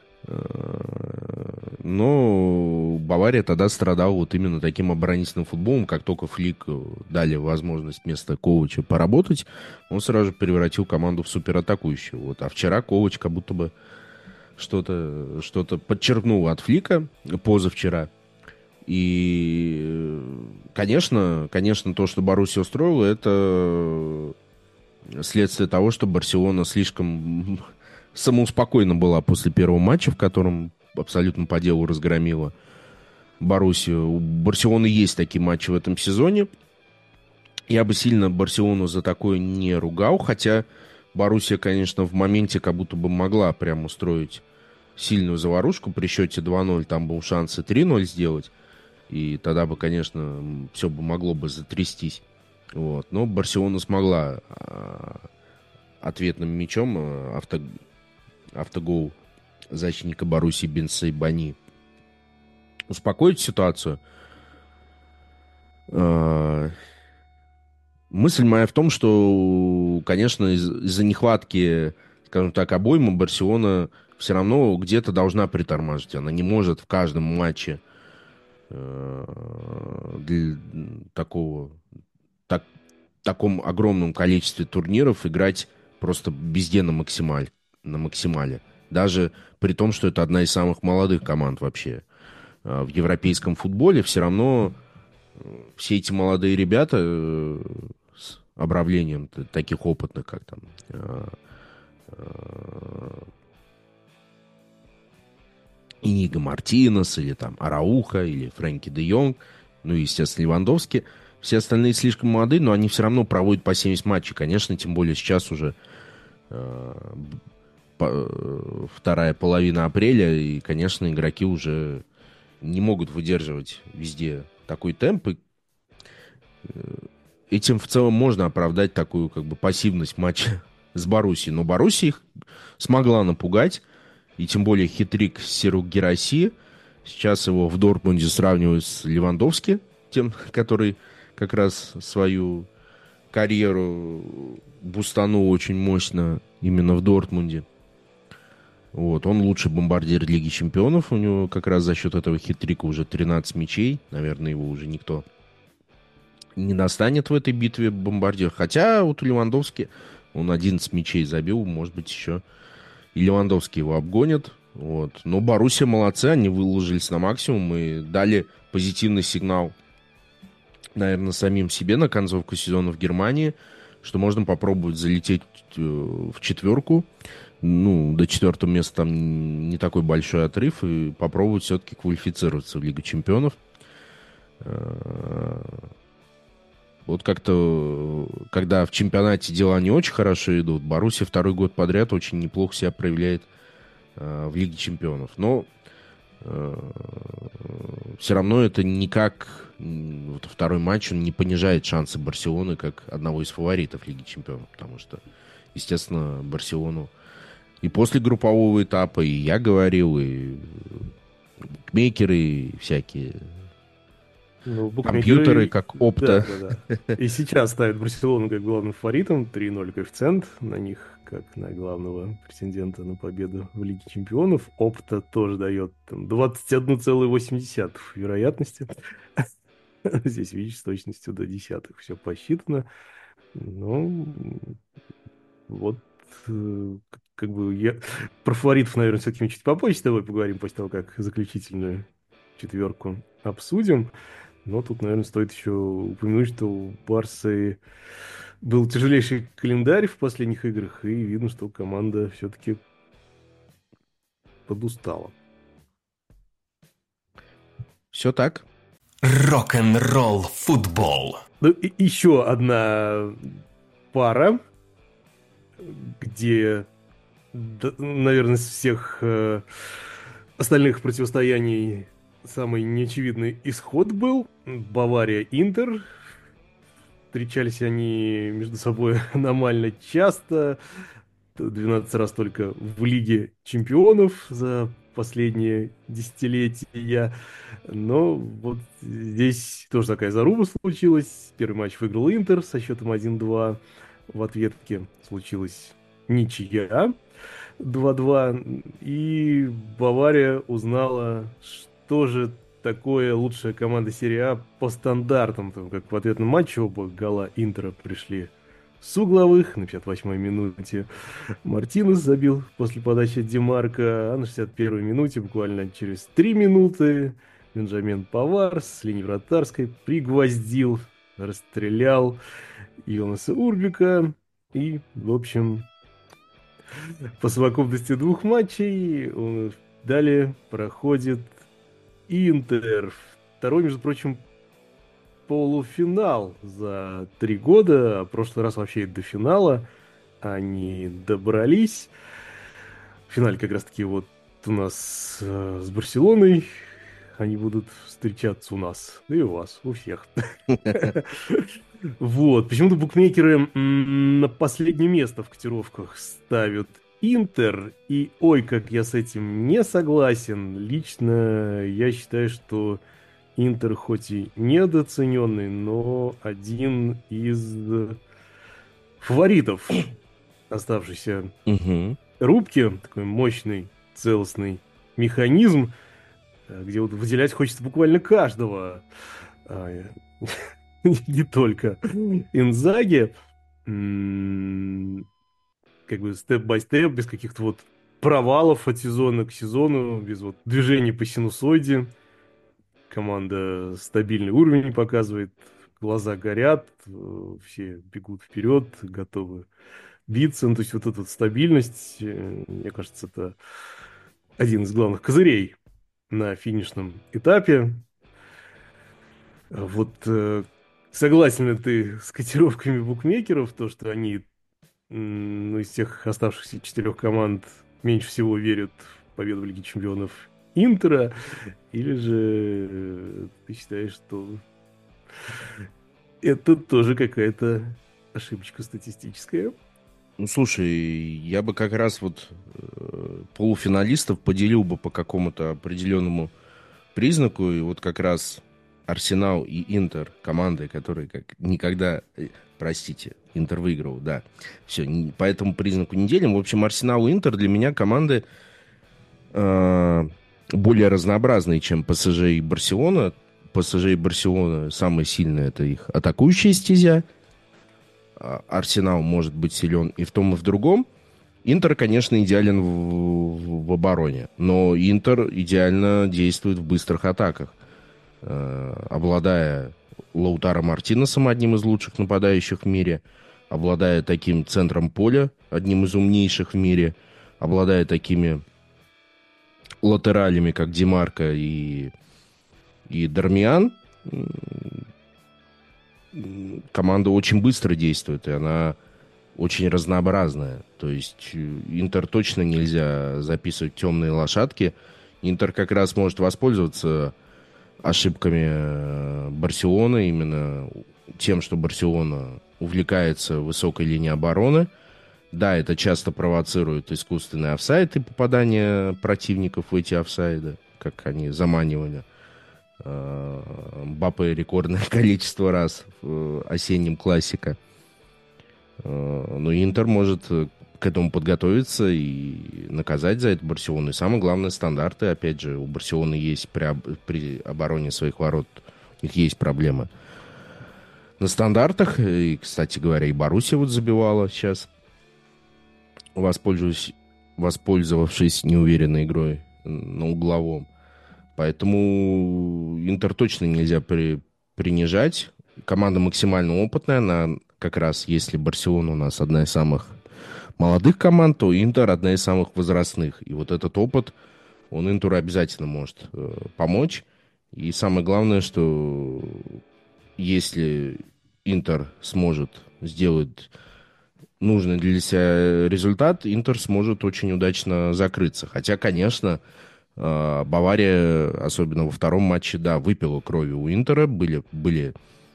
Э, Но Бавария тогда страдала вот именно таким оборонительным футболом. Как только Флик э, дали возможность вместо Ковача поработать, он сразу же превратил команду в суператакующую. Вот. А вчера Ковач как будто бы что-то что подчеркнул от Флика, позавчера. И, э, конечно, конечно, то, что Боруссия устроила, это следствие того, что Барселона слишком самоуспокойна была после первого матча, в котором абсолютно по делу разгромила Боруссию. У Барселоны есть такие матчи в этом сезоне. Я бы сильно Барселону за такое не ругал, хотя Боруссия, конечно, в моменте как будто бы могла прям устроить сильную заварушку. При счете два ноль там был шанс и три ноль сделать. И тогда бы, конечно, все бы могло бы затрястись. Вот. Но Барселона смогла а, ответным мячом а, авто, автогол защитника Боруссии Бенсей Бани успокоить ситуацию. А, Мысль моя в том, что, конечно, из- из-за нехватки, скажем так, обоймы Барселона все равно где-то должна притормаживать. Она не может в каждом матче э, для такого так, таком огромном количестве турниров играть просто везде на максималь, на максимале. Даже при том, что это одна из самых молодых команд вообще э, в европейском футболе, все равно все эти молодые ребята э, с обравлением т- таких опытных, как там э, э, Иниго Мартинес, или там Арауха, или Фрэнки де Йонг, ну и, естественно, Левандовский. Все остальные слишком молодые, но они все равно проводят по семьдесят матчей. Конечно, тем более сейчас уже э, по- э, вторая половина апреля, и, конечно, игроки уже не могут выдерживать везде такой темп. И этим в целом можно оправдать такую как бы пассивность матча с Боруссией. Но Боруссия их смогла напугать, и тем более хитрик Серу Гераси. Сейчас его в Дортмунде сравнивают с Левандовски, тем, который как раз свою карьеру бустанул очень мощно именно в Дортмунде. Вот, он лучший бомбардир Лиги Чемпионов. У него как раз за счет этого хитрика уже тринадцать мячей. Наверное, его уже никто не достанет в этой битве бомбардир. Хотя вот у Левандовски он одиннадцать мячей забил. Может быть, еще и Левандовский его обгонит. Вот. Но Боруссия молодцы, они выложились на максимум и дали позитивный сигнал, наверное, самим себе на концовку сезона в Германии, что можно попробовать залететь э, в четверку. Ну, до четвертого места там не такой большой отрыв, и попробовать все-таки квалифицироваться в Лигу Чемпионов. Вот как-то, когда в чемпионате дела не очень хорошо идут, Боруссия второй год подряд очень неплохо себя проявляет в Лиге чемпионов. Но все равно это никак, вот второй матч, он не понижает шансы Барселоны как одного из фаворитов Лиги чемпионов, потому что, естественно, Барселону и после группового этапа, и я говорил, и букмекеры, и всякие ну, компьютеры, как опта. Да, да, да. И сейчас ставят Барселону как главным фаворитом, три ноль коэффициент на них, как на главного претендента на победу в Лиге чемпионов. Опта тоже дает там, двадцать один целых восемь десятых вероятности. Здесь, видишь, с точностью до десятых все посчитано. Ну, вот, как бы я... Про фаворитов, наверное, все-таки чуть попозже с тобой поговорим, после того, как заключительную четверку обсудим. Но тут, наверное, стоит еще упомянуть, что у Барсы был тяжелейший календарь в последних играх, и видно, что команда все-таки подустала. Все так. Рок-н-ролл футбол. Ну, и еще одна пара, где, наверное, из всех э, остальных противостояний самый неочевидный исход был. Бавария-Интер. Встречались они между собой аномально часто. двенадцать раз только в Лиге чемпионов за последние десятилетия. Но вот здесь тоже такая заруба случилась. Первый матч выиграл Интер со счетом один-два. В ответке случилась ничья два-два. И Бавария узнала, что же такое лучшая команда серии А по стандартам. Там, как в ответном матче оба гола Интера пришли с угловых. На пятьдесят восьмой минуте Мартинес забил после подачи Ди Марко, а на шестьдесят первой минуте, буквально через три минуты, Бенджамен Павар с линии вратарской пригвоздил, расстрелял Йонаса Урбика. И, в общем, по совокупности двух матчей он далее проходит Интер. Второй, между прочим, полуфинал за три года. В прошлый раз вообще до финала они добрались. В финале как раз-таки вот у нас э, с Барселоной они будут встречаться у нас. Да и у вас, у всех. Вот. Почему-то букмекеры на последнее место в котировках ставят Интер. И ой, как я с этим не согласен. Лично я считаю, что Интер хоть и недооцененный, но один из фаворитов оставшейся Угу. рубки. Такой мощный, целостный механизм, где вот выделять хочется буквально каждого. А, не только Инзаги. Как бы степ-бай-степ, без каких-то вот провалов от сезона к сезону, без вот движений по синусоиде. Команда стабильный уровень показывает, глаза горят, все бегут вперед, готовы биться. Ну, то есть вот эта вот стабильность, мне кажется, это один из главных козырей на финишном этапе. Вот согласен ли ты с котировками букмекеров, то, что они, ну, из всех оставшихся четырех команд меньше всего верят в победу в Лиге чемпионов Интера, или же ты считаешь, что это тоже какая-то ошибочка статистическая? Ну, слушай, я бы как раз вот э, полуфиналистов поделил бы по какому-то определенному признаку, и вот как раз Арсенал и Интер, команды, которые как никогда... Простите, Интер выиграл, да. Все, не, по этому признаку не делим. В общем, Арсенал и Интер для меня команды э, более разнообразные, чем ПСЖ и Барселона. ПСЖ и Барселона самое сильное — это их атакующая стезя. Арсенал может быть силен и в том, и в другом. Интер, конечно, идеален в, в, в обороне, но Интер идеально действует в быстрых атаках, э, обладая Лаутаро Мартинесом, одним из лучших нападающих в мире, обладая таким центром поля, одним из умнейших в мире, обладая такими латералями, как Ди Марко и, и Дармиан, команда очень быстро действует, и она очень разнообразная. То есть Интер точно нельзя записывать темные лошадки. Интер как раз может воспользоваться ошибками Барселоны, именно тем, что Барселона увлекается высокой линией обороны. Да, это часто провоцирует искусственный офсайд и попадание противников в эти офсайды, как они заманивали Мбаппе рекордное количество раз в осеннем классика. Но Интер может к этому подготовиться и наказать за это Барселону. И самое главное, стандарты. Опять же, у Барселоны есть при, об... при обороне своих ворот, у них есть проблемы на стандартах. И, кстати говоря, и Боруссия вот забивала сейчас, воспользовавшись, воспользовавшись неуверенной игрой на угловом. Поэтому Интер точно нельзя при, принижать. Команда максимально опытная. Она как раз, если Барселона у нас одна из самых молодых команд, то Интер одна из самых возрастных. И вот этот опыт, он Интеру обязательно может э, помочь. И самое главное, что если Интер сможет сделать нужный для себя результат, Интер сможет очень удачно закрыться. Хотя, конечно, Бавария, особенно во втором матче, да, выпила крови у Интера. Были, были...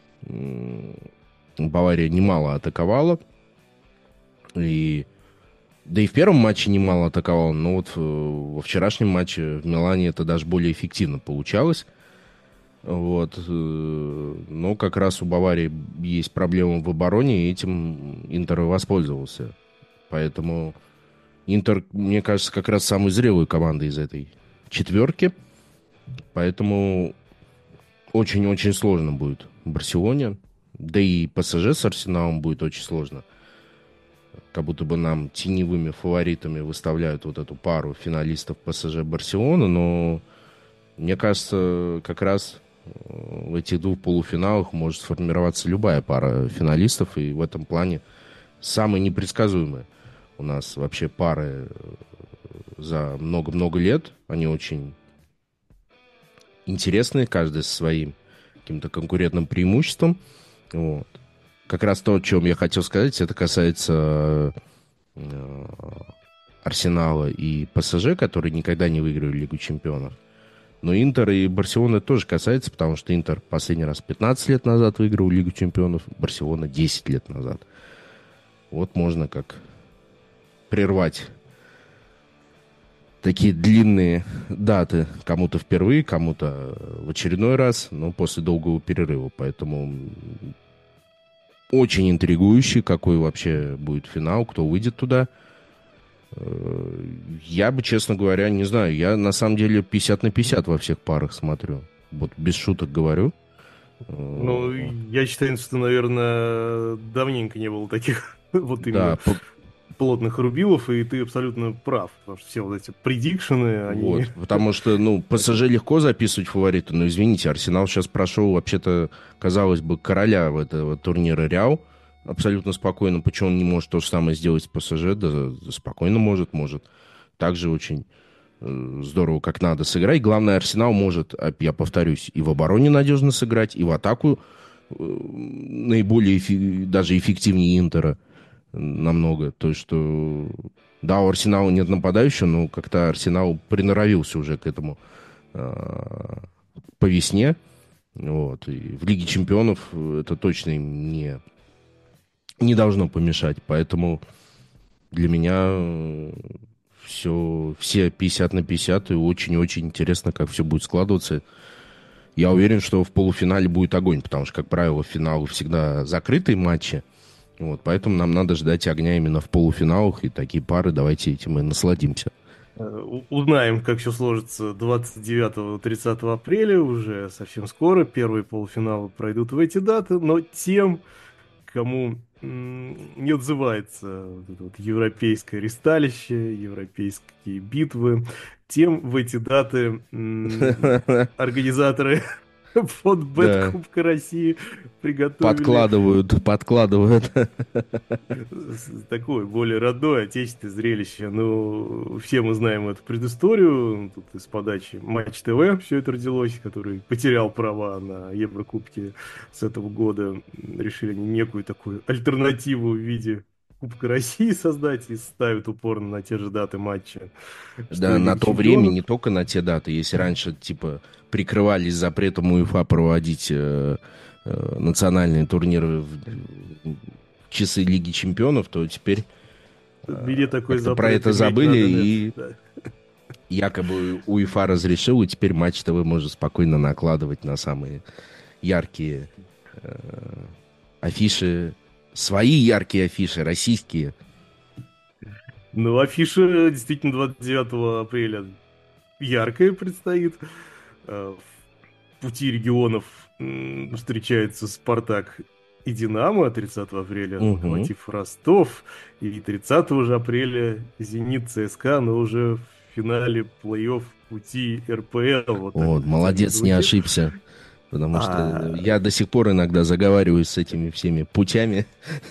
Бавария немало атаковала. И... Да и в первом матче немало атаковала, но вот во вчерашнем матче в Милане это даже более эффективно получалось. Вот. Но как раз у Баварии есть проблемы в обороне, и этим Интер и воспользовался. Поэтому Интер, мне кажется, как раз самой зрелой командой из этой четверки. Поэтому очень-очень сложно будет в Барселоне. Да и ПСЖ с Арсеналом будет очень сложно. Как будто бы нам теневыми фаворитами выставляют вот эту пару финалистов ПСЖ-Барселона. Но мне кажется, как раз в этих двух полуфиналах может сформироваться любая пара финалистов. И в этом плане самые непредсказуемые у нас вообще пары за много-много лет. Они очень интересные, каждый со своим каким-то конкурентным преимуществом. Вот. Как раз то, о чем я хотел сказать, это касается э, Арсенала и ПСЖ, которые никогда не выиграли Лигу Чемпионов. Но Интер и Барселона тоже касается, потому что Интер последний раз пятнадцать лет назад выиграл Лигу Чемпионов, Барселона десять лет назад. Вот можно как прервать такие длинные даты. Кому-то впервые, кому-то в очередной раз, но после долгого перерыва. Поэтому очень интригующий, какой вообще будет финал, кто выйдет туда. Я бы, честно говоря, не знаю. Я, на самом деле, пятьдесят на пятьдесят во всех парах смотрю. Вот без шуток говорю. Ну, я считаю, что, наверное, давненько не было таких вот именно... Да, плотных рубилов, и ты абсолютно прав, потому что все вот эти предикшены, они... Вот, потому что, ну, ПСЖ легко записывать фаворита, но, извините, Арсенал сейчас прошел, вообще-то, казалось бы, короля в этого турнира Реал, абсолютно спокойно. Почему он не может то же самое сделать с ПСЖ? Да, спокойно может, может. Также очень э, здорово, как надо сыграть. Главное, Арсенал может, я повторюсь, и в обороне надежно сыграть, и в атаку э, наиболее эфи- даже эффективнее Интера намного. То есть, что да, у Арсенала нет нападающего, но как-то Арсенал приноровился уже к этому э, по весне. Вот. И в Лиге Чемпионов это точно им не, не должно помешать. Поэтому для меня все, все пятьдесят на пятьдесят, и очень-очень интересно, как все будет складываться. Я уверен, что в полуфинале будет огонь, потому что, как правило, финалы всегда закрытые матчи. Вот, поэтому нам надо ждать огня именно в полуфиналах, и такие пары, давайте этим и насладимся. Узнаем, как все сложится двадцать девятого-тридцатого апреля, уже совсем скоро. Первые полуфиналы пройдут в эти даты, но тем, кому м- не отзывается вот это вот европейское ристалище, европейские битвы, тем в эти даты м- организаторы Фонбет Да. Кубка России приготовили. Подкладывают, подкладывают. С- Такое более родное, отечественное зрелище. Ну, все мы знаем эту предысторию. Тут из подачи Матч ТВ все это родилось, который потерял права на Еврокубки с этого года. Решили они некую такую альтернативу в виде Кубка России создать и ставят упорно на те же даты матча, что Да, и на Лига то время Чемпионов. не только на те даты. Если раньше, типа, прикрывались запретом УЕФА проводить э, э, национальные турниры в, в часы Лиги Чемпионов, то теперь Мне такой как-то про запрет это иметь забыли, надо, нет. и Да. якобы УЕФА разрешил, и теперь Матч ТВ может спокойно накладывать на самые яркие э, афиши, свои яркие афиши, российские. Ну, афиша действительно двадцать девятого апреля яркая предстоит. Э, В пути регионов м, встречаются Спартак и Динамо тридцатого апреля, Мгм. Локомотив Ростов, и тридцатого же апреля Зенит ЦСКА, но уже в финале плей-офф пути эр пэ эл. Вот так Вот, вот официально молодец, не звучит. ошибся. Потому что А я до сих пор иногда заговариваюсь с этими всеми путями.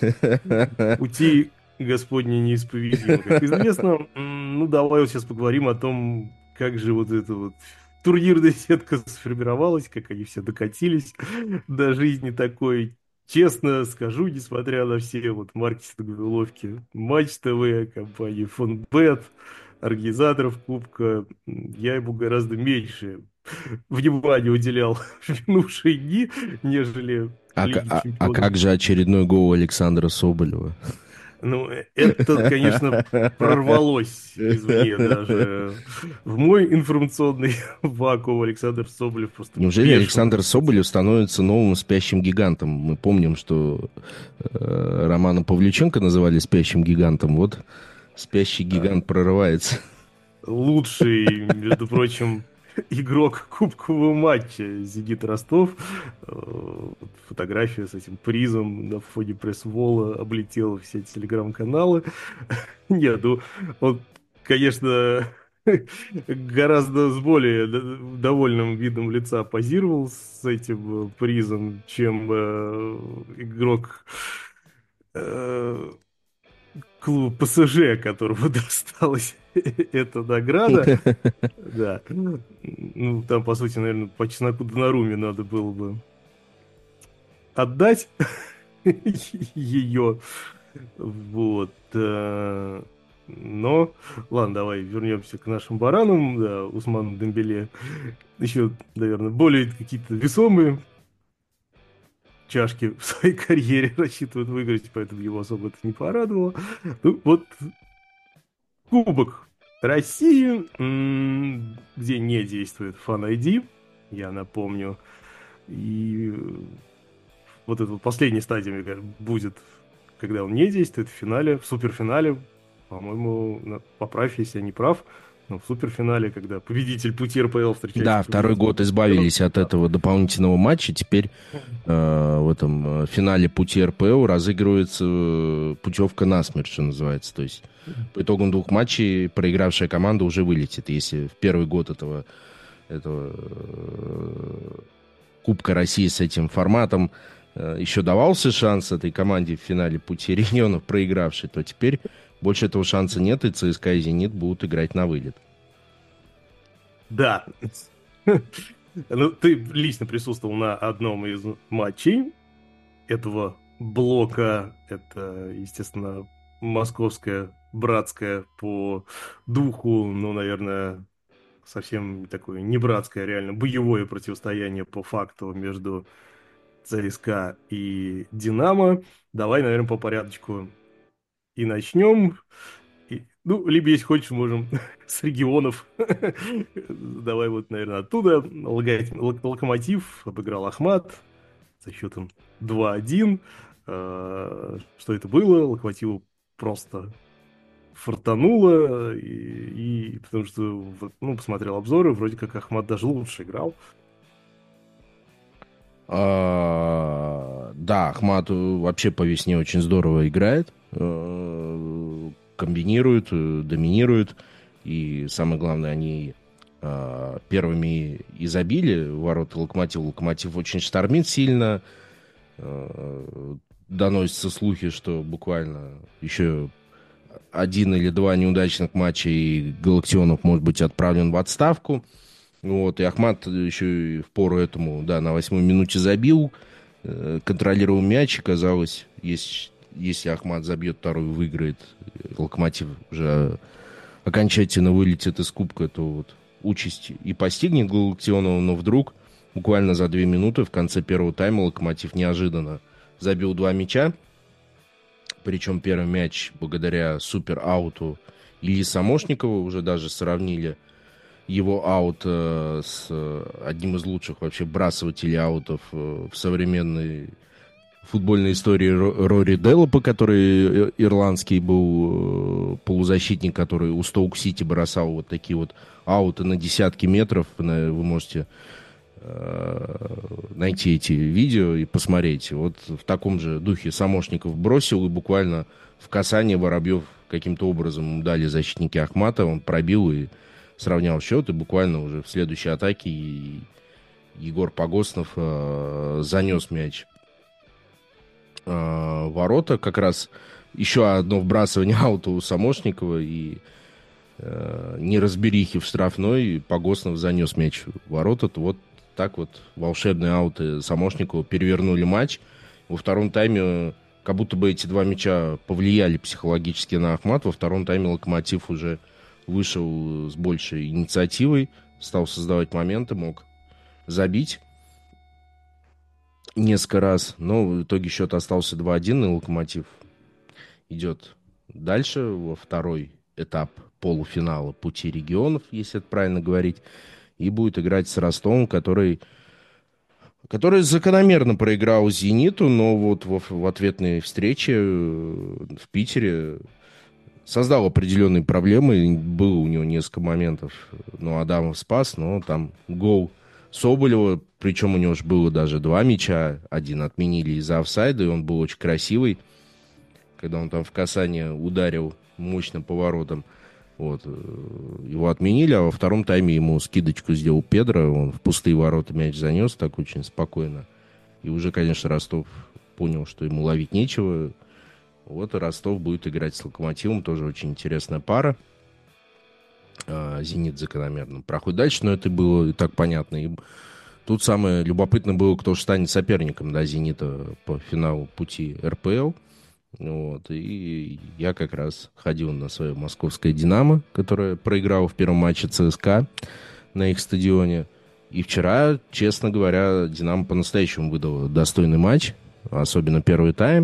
пути Господни неисповедимы. Как известно, м, ну давай вот сейчас поговорим о том, как же вот эта вот турнирная сетка сформировалась, как они все докатились до жизни такой. Честно скажу, несмотря на все вот маркетинговые уловки Матч ТВ, компании Фонбет, организаторов Кубка, м, я ему гораздо меньше внимания уделял в минувшие дни, нежели А, к- Лиги а- а Чемпионов. как же очередной гол Александра Соболева? Ну, э, это, конечно, прорвалось извне даже. В мой информационный вакуум Александр Соболев просто Неужели бешеный. Александр Соболев становится новым спящим гигантом? Мы помним, что э, Романа Павлюченко называли спящим гигантом. Вот спящий гигант прорывается. Лучший, между прочим, игрок кубкового матча Зенит Ростов. Э, вот Фотография с этим призом на фоне пресс-вола облетела все телеграм-каналы. Нет, ну, он, конечно, гораздо с более д- довольным видом лица позировал с этим э, призом, чем э, игрок э, клуба пэ эс жэ, которому досталась эта награда. Да. Ну, там, по сути, наверное, по чесноку Донаруме надо было бы отдать ее. Вот. э, Но, ладно, давай вернемся к нашим баранам. Да, Усман Дембеле еще, наверное, более какие-то весомые чашки в своей карьере рассчитывает выиграть, поэтому его особо это не порадовало. Ну, вот Кубок России, м, где не действует Fan ай ди, я напомню. И э, вот эта вот последняя стадия, мне кажется, будет, когда он не действует в финале, в суперфинале, по-моему, на- поправь, если я не прав, но в суперфинале, когда победитель пути эр пэ эл встречается Да, с второй победителем год Лиги Чемпионов. избавились от Да. этого дополнительного матча. Теперь э, в этом э, финале пути эр пэ эл разыгрывается э, путевка насмерть, что называется. То есть по итогам двух матчей проигравшая команда уже вылетит. Если в первый год этого, этого э, Кубка России с этим форматом э, еще давался шанс этой команде в финале пути регионов проигравшей, то теперь больше этого шанса нет, и ЦСКА и Зенит будут играть на вылет. Да. Ну, ты лично присутствовал на одном из матчей этого блока. Это, естественно, московская, братская по духу, ну, наверное, совсем такое не братское, а реально боевое противостояние по факту между ЦСКА и Динамо. Давай, наверное, по порядочку и начнем. И, ну, либо, если хочешь, можем с регионов. Давай вот, наверное, оттуда. Лога- Лок- Локомотив обыграл Ахмат со счетом два один. Э, Что это было? Локомотиву просто фартануло. И, и потому что, вот, ну, посмотрел обзоры, вроде как Ахмат даже лучше играл. А, да, Ахмат э, вообще по весне очень здорово играет, э, комбинирует, э, доминирует. И самое главное, они э, первыми и забили ворота Локомотива. Локомотив очень штормит сильно. Э, доносятся слухи, что буквально еще один или два неудачных матча, и Галактионов может быть отправлен в отставку. Вот, и Ахмат еще и в пору этому, да, на восьмой минуте забил, э, контролировал мяч, и казалось, если, если Ахмат забьет вторую, выиграет, Локомотив уже окончательно вылетит из кубка, то вот участь и постигнет Галактионова, но вдруг, буквально за две минуты в конце первого тайма, Локомотив неожиданно забил два мяча. Причем первый мяч, благодаря супер-ауту Ильи Самошникова, уже даже сравнили его аут э, с э, одним из лучших вообще брасывателей аутов э, в современной футбольной истории Рори Деллопа, который ирландский был э, полузащитник, который у Стоук-Сити бросал вот такие вот ауты на десятки метров. Вы можете найти эти видео и посмотреть. Вот в таком же духе Самошников бросил, и буквально в касание Воробьев каким-то образом дали защитники Ахмата, он пробил и сравнял счет, и буквально уже в следующей атаке Егор Погоснов э, занес мяч э, в ворота. Как раз еще одно вбрасывание аута у Самошникова, и э, неразберихи в штрафной, Погоснов занес мяч в ворота. То вот так вот волшебные ауты Самошникова перевернули матч. Во втором тайме как будто бы эти два мяча повлияли психологически на Ахмат. Во втором тайме Локомотив уже вышел с большей инициативой, стал создавать моменты, мог забить несколько раз. Но в итоге счет остался два один, и Локомотив идет дальше во второй этап полуфинала Пути регионов, если это правильно говорить. И будет играть с Ростовом, который, который закономерно проиграл «Зениту», но вот в, в ответной встрече в Питере создал определенные проблемы. Было у него несколько моментов, но Адамов спас, но там гол Соболева, причем у него же было даже два мяча, один отменили из-за офсайда, и он был очень красивый, когда он там в касание ударил мощным поворотом. Вот. Его отменили, а во втором тайме ему скидочку сделал Педро, он в пустые ворота мяч занес, так очень спокойно. И уже, конечно, Ростов понял, что ему ловить нечего. Вот и Ростов будет играть с Локомотивом, тоже очень интересная пара. А, «Зенит» закономерно проходит дальше, но это было и так понятно. И тут самое любопытное было, кто же станет соперником, да, «Зенита» по финалу Пути эр пэ эл. Вот, и я как раз ходил на свое московское «Динамо», которое проиграло в первом матче ЦСКА на их стадионе. И вчера, честно говоря, «Динамо» по-настоящему выдал достойный матч, особенно первый тайм.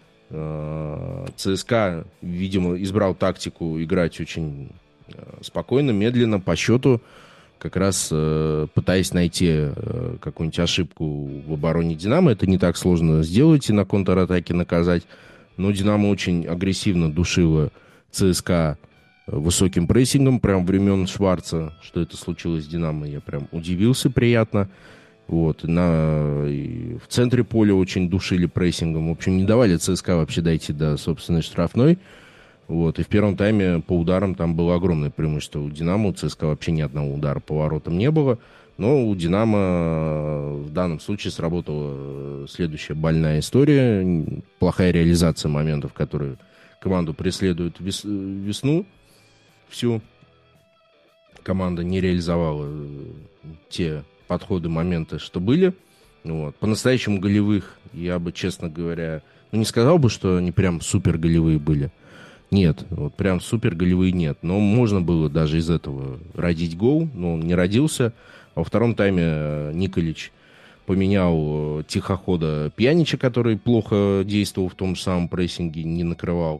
ЦСКА, видимо, избрал тактику играть очень спокойно, медленно, по счету, как раз пытаясь найти какую-нибудь ошибку в обороне «Динамо». Это не так сложно сделать и на контратаке наказать. Но «Динамо» очень агрессивно душило ЦСКА высоким прессингом, прям времен Шварца, что это случилось с «Динамо». Я прям удивился приятно. Вот. На... И в центре поля очень душили прессингом. В общем, не давали ЦСКА вообще дойти до собственной штрафной. Вот. И в первом тайме по ударам там было огромное преимущество у «Динамо». У ЦСКА вообще ни одного удара по воротам не было. Но у «Динамо» в данном случае сработала следующая больная история. Плохая реализация моментов, которые команду преследуют вес... весну всю. Команда не реализовала те подходы, моменты, что были. Вот. По-настоящему голевых, я бы, честно говоря, ну, не сказал бы, что они прям супер голевые были. Нет, вот прям супер голевые нет. Но можно было даже из этого родить гол, но он не родился. Во втором тайме Николич поменял тихохода Пьянича, который плохо действовал в том же самом прессинге, не накрывал.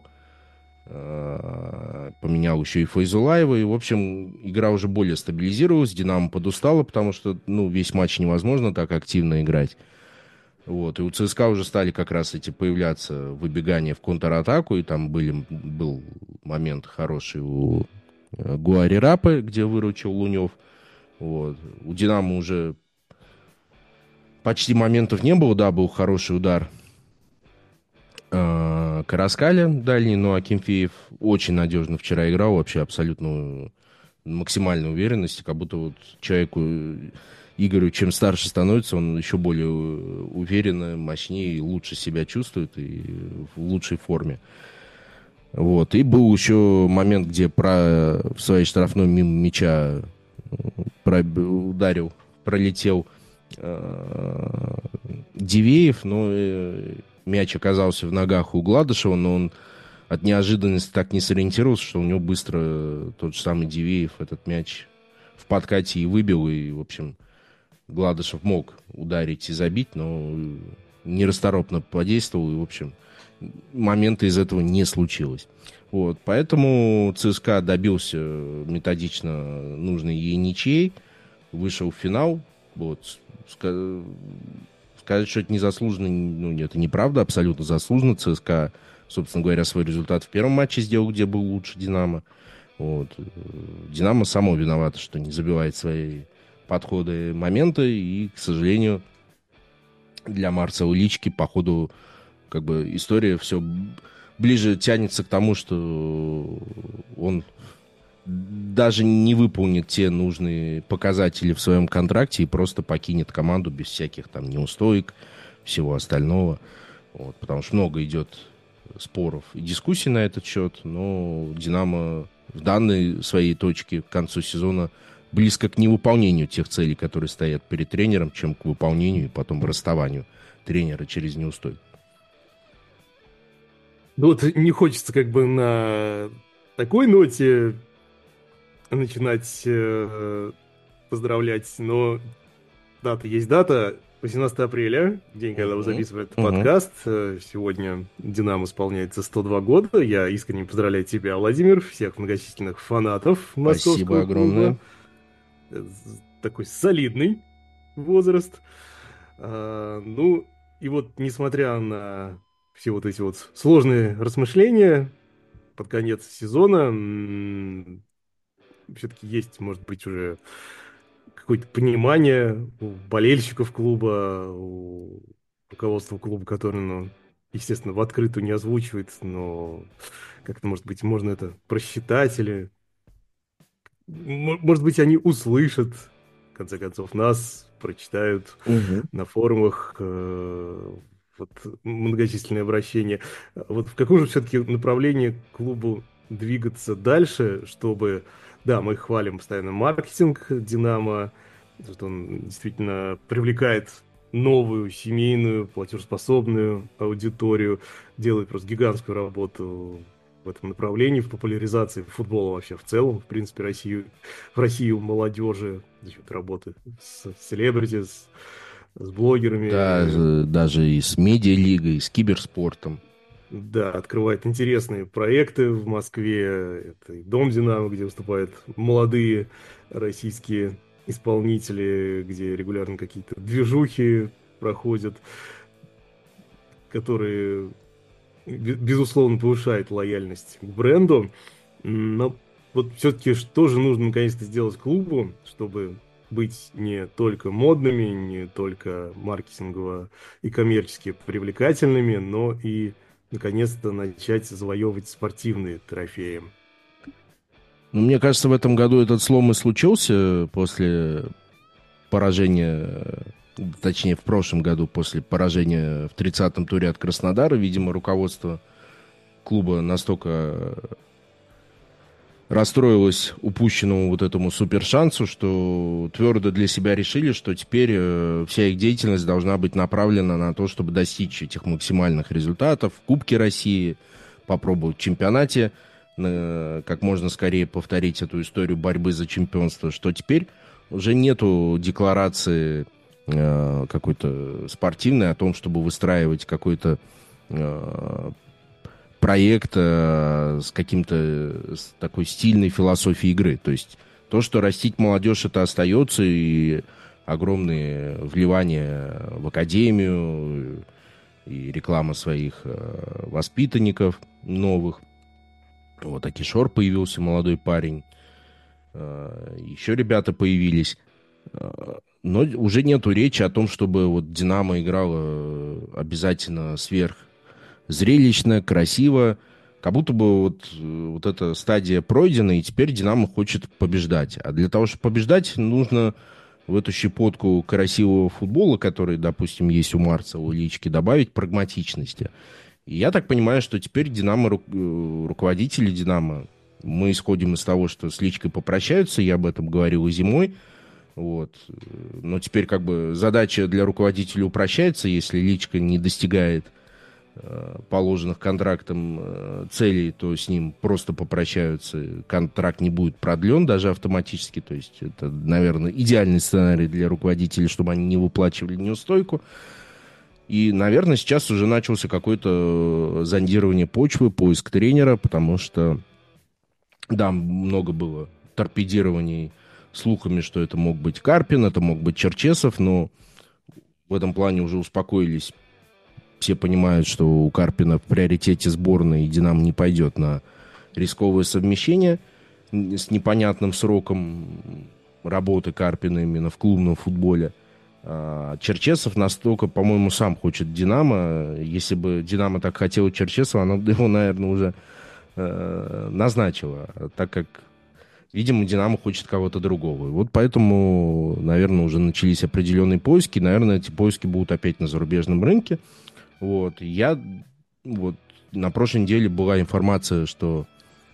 Поменял еще и Файзулаева. И, в общем, игра уже более стабилизировалась. «Динамо» подустала, потому что ну, весь матч невозможно так активно играть. Вот. И у ЦСКА уже стали как раз эти появляться выбегания в контратаку. И там были, был момент хороший у Гуари Рапы, где выручил Лунев. Вот. У «Динамо» уже почти моментов не было. Да, был хороший удар э, Караскаля дальний, но Акинфеев очень надежно вчера играл. Вообще абсолютно максимальной уверенности, как будто вот человеку, Игорю, чем старше становится, он еще более уверенно, мощнее и лучше себя чувствует и в лучшей форме. Вот. И был еще момент, где про, в своей штрафной мимо мяча про, ударил, пролетел э, Дивеев, но э, мяч оказался в ногах у Гладышева, но он от неожиданности так не сориентировался, что у него быстро тот же самый Дивеев этот мяч в подкате и выбил, и, в общем, Гладышев мог ударить и забить, но нерасторопно подействовал, и, в общем, момента из этого не случилось. Вот, поэтому ЦСКА добился методично нужной ей ничьей, вышел в финал. Вот, сказать, что это незаслуженно, ну, это неправда, абсолютно заслуженно. ЦСКА, собственно говоря, свой результат в первом матче сделал, где был лучше «Динамо». Вот. «Динамо» само виновато, что не забивает свои подходы, моменты, и, к сожалению, для Марцела Лички, по ходу, как бы, история все ближе тянется к тому, что он даже не выполнит те нужные показатели в своем контракте и просто покинет команду без всяких там неустоек, всего остального. Вот, потому что много идет споров и дискуссий на этот счет, но «Динамо» в данной своей точке к концу сезона близко к невыполнению тех целей, которые стоят перед тренером, чем к выполнению и потом расставанию тренера через неустойку. Ну вот не хочется как бы на такой ноте начинать э, поздравлять, но дата есть дата. восемнадцатого апреля, день, когда вы записываете этот uh-huh. подкаст. Сегодня «Динамо» исполняется сто два года. Я искренне поздравляю тебя, Владимир, всех многочисленных фанатов московского Спасибо огромное. Клуба. Такой солидный возраст. А, ну, и вот, несмотря на все вот эти вот сложные размышления, под конец сезона м- все-таки есть, может быть, уже какое-то понимание у болельщиков клуба, у руководства клуба, которое, ну, естественно, в открытую не озвучивает, но как-то, может быть, можно это просчитать, или, может быть, они услышат, в конце концов, нас, прочитают угу. на форумах э, вот, многочисленные обращения. Вот в каком же все-таки направлении клубу двигаться дальше, чтобы... Да, мы хвалим постоянно маркетинг «Динамо», что он действительно привлекает новую, семейную, платежеспособную аудиторию, делает просто гигантскую работу в этом направлении, в популяризации футбола вообще в целом, в принципе, Россию, в России у молодежи за счет работы с селебрити, с, с блогерами. Да, даже и с медиалигой, и с киберспортом. Да, открывает интересные проекты в Москве. Это и Дом «Динамо», где выступают молодые российские исполнители, где регулярно какие-то движухи проходят, которые, безусловно, повышают лояльность к бренду. Но вот все-таки что же нужно наконец-то сделать клубу, чтобы быть не только модными, не только маркетингово и коммерчески привлекательными, но и наконец-то начать завоевывать спортивные трофеи. Ну, мне кажется, в этом году этот слом и случился после поражения, точнее, в прошлом году, после поражения в тридцатом туре от Краснодара. Видимо, руководство клуба настолько расстроилось упущенному вот этому супершансу, что твердо для себя решили, что теперь э, вся их деятельность должна быть направлена на то, чтобы достичь этих максимальных результатов в Кубке России, попробовать в чемпионате, э, как можно скорее повторить эту историю борьбы за чемпионство, что теперь уже нету декларации э, какой-то спортивной о том, чтобы выстраивать какой-то э, проект э, с каким-то с такой стильной философией игры. То есть то, что растить молодежь, это остается, и огромные вливания в академию, и реклама своих э, воспитанников новых. Вот Акишор появился, молодой парень. Э, еще ребята появились. Э, но уже нету речи о том, чтобы вот «Динамо» играла обязательно сверх зрелищно, красиво. как будто бы вот, вот эта стадия пройдена, и теперь «Динамо» хочет побеждать. А для того, чтобы побеждать, нужно в эту щепотку красивого футбола, который, допустим, есть у Марца, у Лички, добавить прагматичности. И я так понимаю, что теперь «Динамо», руководители «Динамо», мы исходим из того, что с Личкой попрощаются, я об этом говорил и зимой, вот. Но теперь как бы задача для руководителя упрощается, если Личка не достигает положенных контрактом целей, то с ним просто попрощаются, контракт не будет продлен даже автоматически, то есть это, наверное, идеальный сценарий для руководителей, чтобы они не выплачивали неустойку. И, наверное, сейчас уже начался какое-то зондирование почвы, поиск тренера, потому что, да, много было торпедирований слухами, что это мог быть Карпин, это мог быть Черчесов, но в этом плане уже успокоились. Все понимают, что у Карпина в приоритете сборной, и «Динамо» не пойдет на рисковое совмещение с непонятным сроком работы Карпина именно в клубном футболе. А Черчесов настолько, по-моему, сам хочет «Динамо». Если бы «Динамо» так хотела Черчесова, она бы его, наверное, уже э, назначила. Так как, видимо, «Динамо» хочет кого-то другого. Вот поэтому, наверное, уже начались определенные поиски. Наверное, эти поиски будут опять на зарубежном рынке. Вот, я, вот, на прошлой неделе была информация, что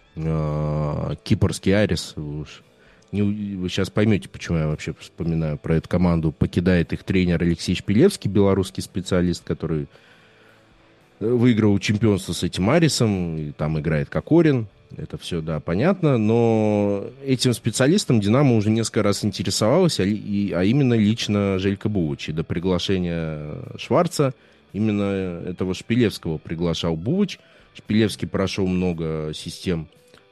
э, кипрский Арис, уж, не, вы сейчас поймете, почему я вообще вспоминаю про эту команду, покидает их тренер Алексей Шпилевский, белорусский специалист, который выиграл чемпионство с этим Арисом, и там играет Кокорин, это все, да, понятно, но этим специалистом «Динамо» уже несколько раз интересовалась, а, и, а именно лично Желько Бувич, и до приглашения Шварца именно этого Шпилевского приглашал Бувич. Шпилевский прошел много систем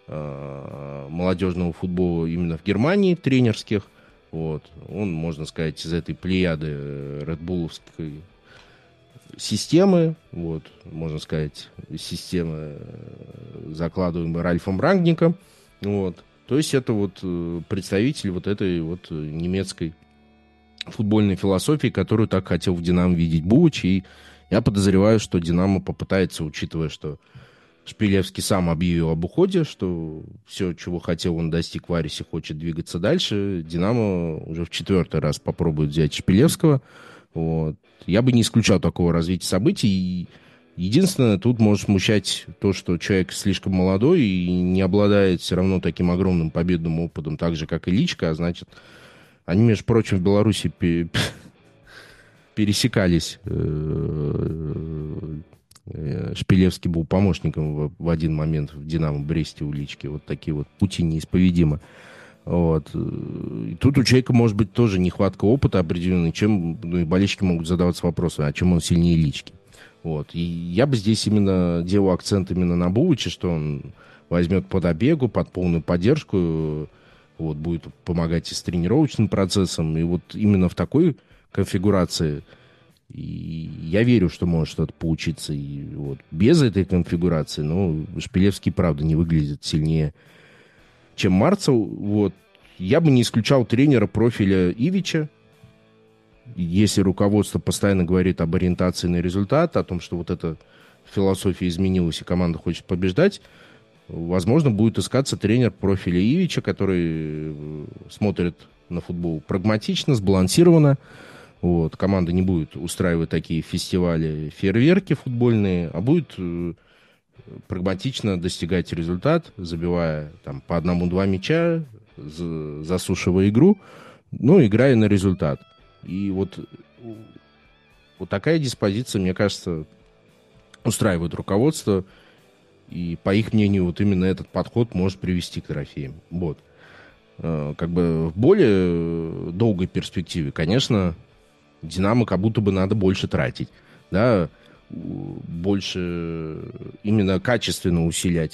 э, молодежного футбола именно в Германии, тренерских. Вот. Он, можно сказать, из этой плеяды редбуловской системы, вот, можно сказать, системы, закладываемой Ральфом Рангником. Вот. То есть это вот представитель вот этой вот немецкой футбольной философии, которую так хотел в «Динамо» видеть Бувич, и я подозреваю, что «Динамо» попытается, учитывая, что Шпилевский сам объявил об уходе, что все, чего хотел, он достиг в Арисе, хочет двигаться дальше. «Динамо» уже в четвертый раз попробует взять Шпилевского. Вот. Я бы не исключал такого развития событий. Единственное, тут может смущать то, что человек слишком молодой и не обладает все равно таким огромным победным опытом, так же, как и Личка, а значит, они, между прочим, в Беларуси пересекались. Шпилевский был помощником в один момент в «Динамо» Бресте у Лички. Вот такие вот пути неисповедимы. Вот. И тут у человека может быть тоже нехватка опыта определенной, чем, ну, и болельщики могут задаваться вопросом, а чем он сильнее Лички. Вот. И я бы здесь именно делал акцент именно на Бувиче, что он возьмет под обегу, под полную поддержку, вот, будет помогать и с тренировочным процессом. И вот именно в такой конфигурации и я верю, что может что-то получиться. И вот без этой конфигурации, ну, Шпилевский, правда, не выглядит сильнее, чем Марцев. Вот. Я бы не исключал тренера профиля Ивича. Если руководство постоянно говорит об ориентации на результат, о том, что вот эта философия изменилась и команда хочет побеждать, возможно, будет искаться тренер профиля Ивича, который смотрит на футбол прагматично, сбалансированно. Вот. Команда не будет устраивать такие фестивали, фейерверки футбольные, а будет э, прагматично достигать результат, забивая там, по одному-два мяча, за, засушивая игру, но играя на результат. И вот, вот такая диспозиция, мне кажется, устраивает руководство. И, по их мнению, вот именно этот подход может привести к трофеям. Вот. Э, как бы в более долгой перспективе, конечно, «Динамо» как будто бы надо больше тратить, да, больше именно качественно усилять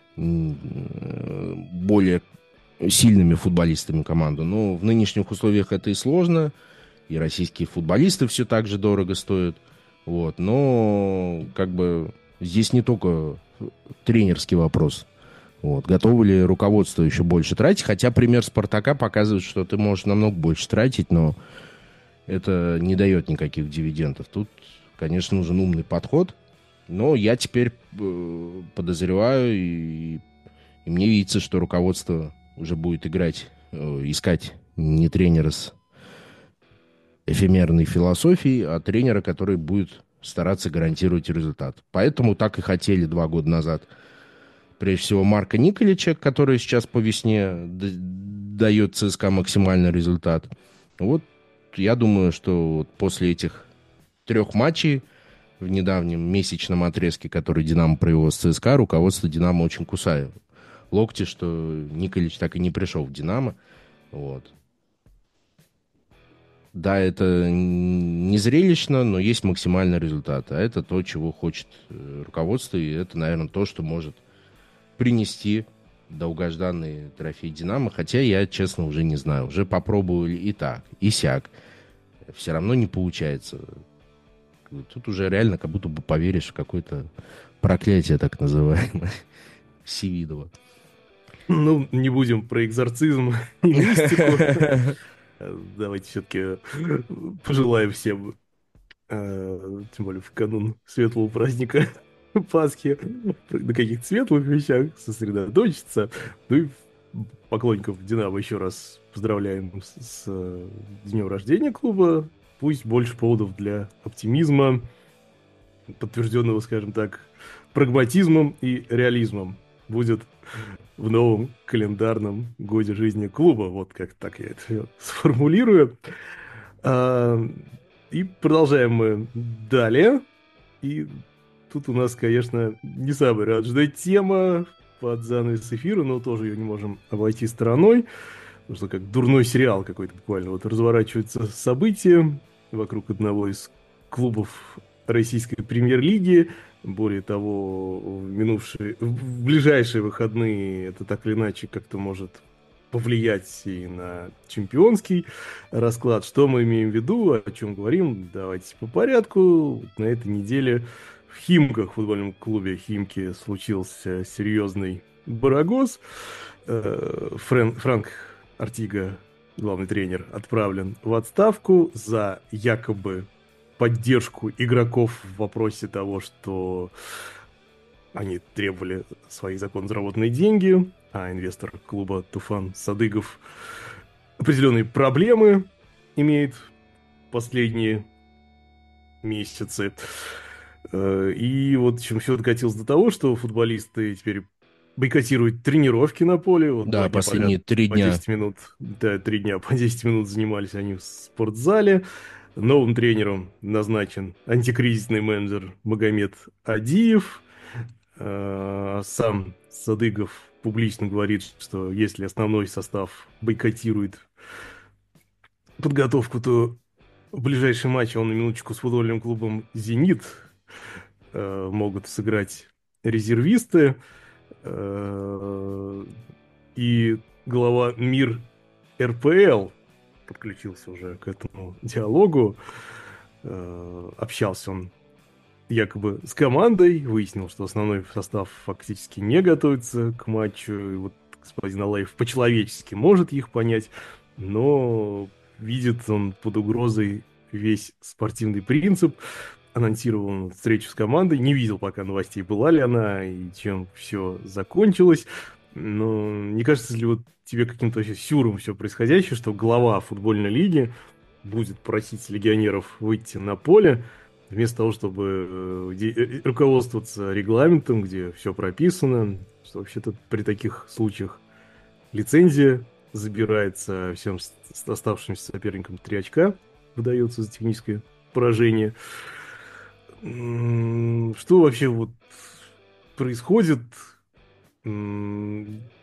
более сильными футболистами команду. Но в нынешних условиях это и сложно, и российские футболисты все так же дорого стоят. Вот. Но как бы здесь не только тренерский вопрос. Вот. Готовы ли руководство еще больше тратить? Хотя пример «Спартака» показывает, что ты можешь намного больше тратить, но это не дает никаких дивидендов. Тут, конечно, нужен умный подход. Но я теперь э, подозреваю, и, и мне видится, что руководство уже будет играть, э, искать не тренера с эфемерной философией, а тренера, который будет стараться гарантировать результат. Поэтому так и хотели два года назад. Прежде всего, Марка Николича, который сейчас по весне д- дает ЦСКА максимальный результат. Вот я думаю, что вот после этих трех матчей в недавнем месячном отрезке, который «Динамо» провело с ЦСКА, руководство «Динамо» очень кусает локти, что Николич так и не пришел в «Динамо». Вот. Да, это не зрелищно, но есть максимальный результат. А это то, чего хочет э, руководство, и это, наверное, то, что может принести долгожданный трофей «Динамо». Хотя я, честно, уже не знаю. Уже попробовали и так, и сяк. Все равно не получается. Тут уже реально как будто бы поверишь в какое-то проклятие, так называемое, Севидова. Ну, не будем про экзорцизм и мистику. Давайте все-таки пожелаем всем, э, тем более в канун светлого праздника Пасхи, на каких-то светлых вещах сосредоточиться. Ну и поклонников «Динамо» еще раз поздравляем с, с э, днем рождения клуба. Пусть больше поводов для оптимизма, подтвержденного, скажем так, прагматизмом и реализмом будет в новом календарном годе жизни клуба. Вот как так я это сформулирую. А, и продолжаем мы далее. И тут у нас, конечно, не самая радужная тема под занавес эфира, но тоже ее не можем обойти стороной. Потому что как дурной сериал какой-то буквально. Вот разворачиваются события вокруг одного из клубов российской премьер-лиги. Более того, в минувшие, в ближайшие выходные это так или иначе как-то может повлиять и на чемпионский расклад. Что мы имеем в виду, о чем говорим? Давайте по порядку. На этой неделе в Химках, в футбольном клубе Химки, случился серьезный барагоз. Фрэн, Франк Артига, главный тренер, отправлен в отставку за якобы поддержку игроков в вопросе того, что они требовали свои законно заработанные деньги, а инвестор клуба Туфан Садыгов определенные проблемы имеет последние месяцы. И вот чем все докатилось до того, что футболисты теперь бойкотируют тренировки на поле. Вот да, последние три дня. По десять минут, да, три дня по десять минут занимались они в спортзале. Новым тренером назначен антикризисный менеджер Магомед Адиев. Сам Садыгов публично говорит, что если основной состав бойкотирует подготовку, то в ближайший матч, он на минуточку с футбольным клубом «Зенит» могут сыграть резервисты. И глава МИР эр пэ эл подключился уже к этому диалогу. Общался он якобы с командой, выяснил, что основной состав фактически не готовится к матчу. И вот господин Алаев по-человечески может их понять, но видит он под угрозой весь спортивный принцип. Анонсировал он встречу с командой, не видел пока новостей, была ли она и чем все закончилось. Но не кажется ли вот тебе каким-то вообще сюром все происходящее, что глава футбольной лиги будет просить легионеров выйти на поле, вместо того, чтобы руководствоваться регламентом, где все прописано, что вообще-то при таких случаях лицензия забирается всем оставшимся соперникам три очка, выдается за техническое поражение. Что вообще вот происходит? Знаем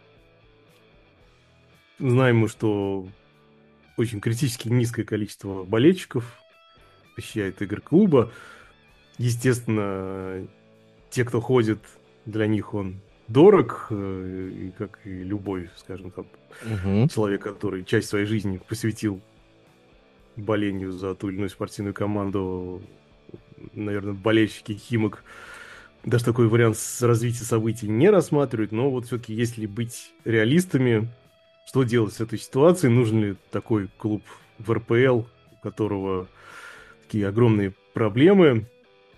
мы, что очень критически низкое количество болельщиков посещает игры клуба. Естественно, те, кто ходит, для них он дорог, и как и любой, скажем так, угу. человек, который часть своей жизни посвятил болению за ту или иную спортивную команду. Наверное, болельщики Химок даже такой вариант развития событий не рассматривают, но вот все-таки, если быть реалистами, что делать с этой ситуацией? Нужен ли такой клуб в эр пэ эл, у которого такие огромные проблемы?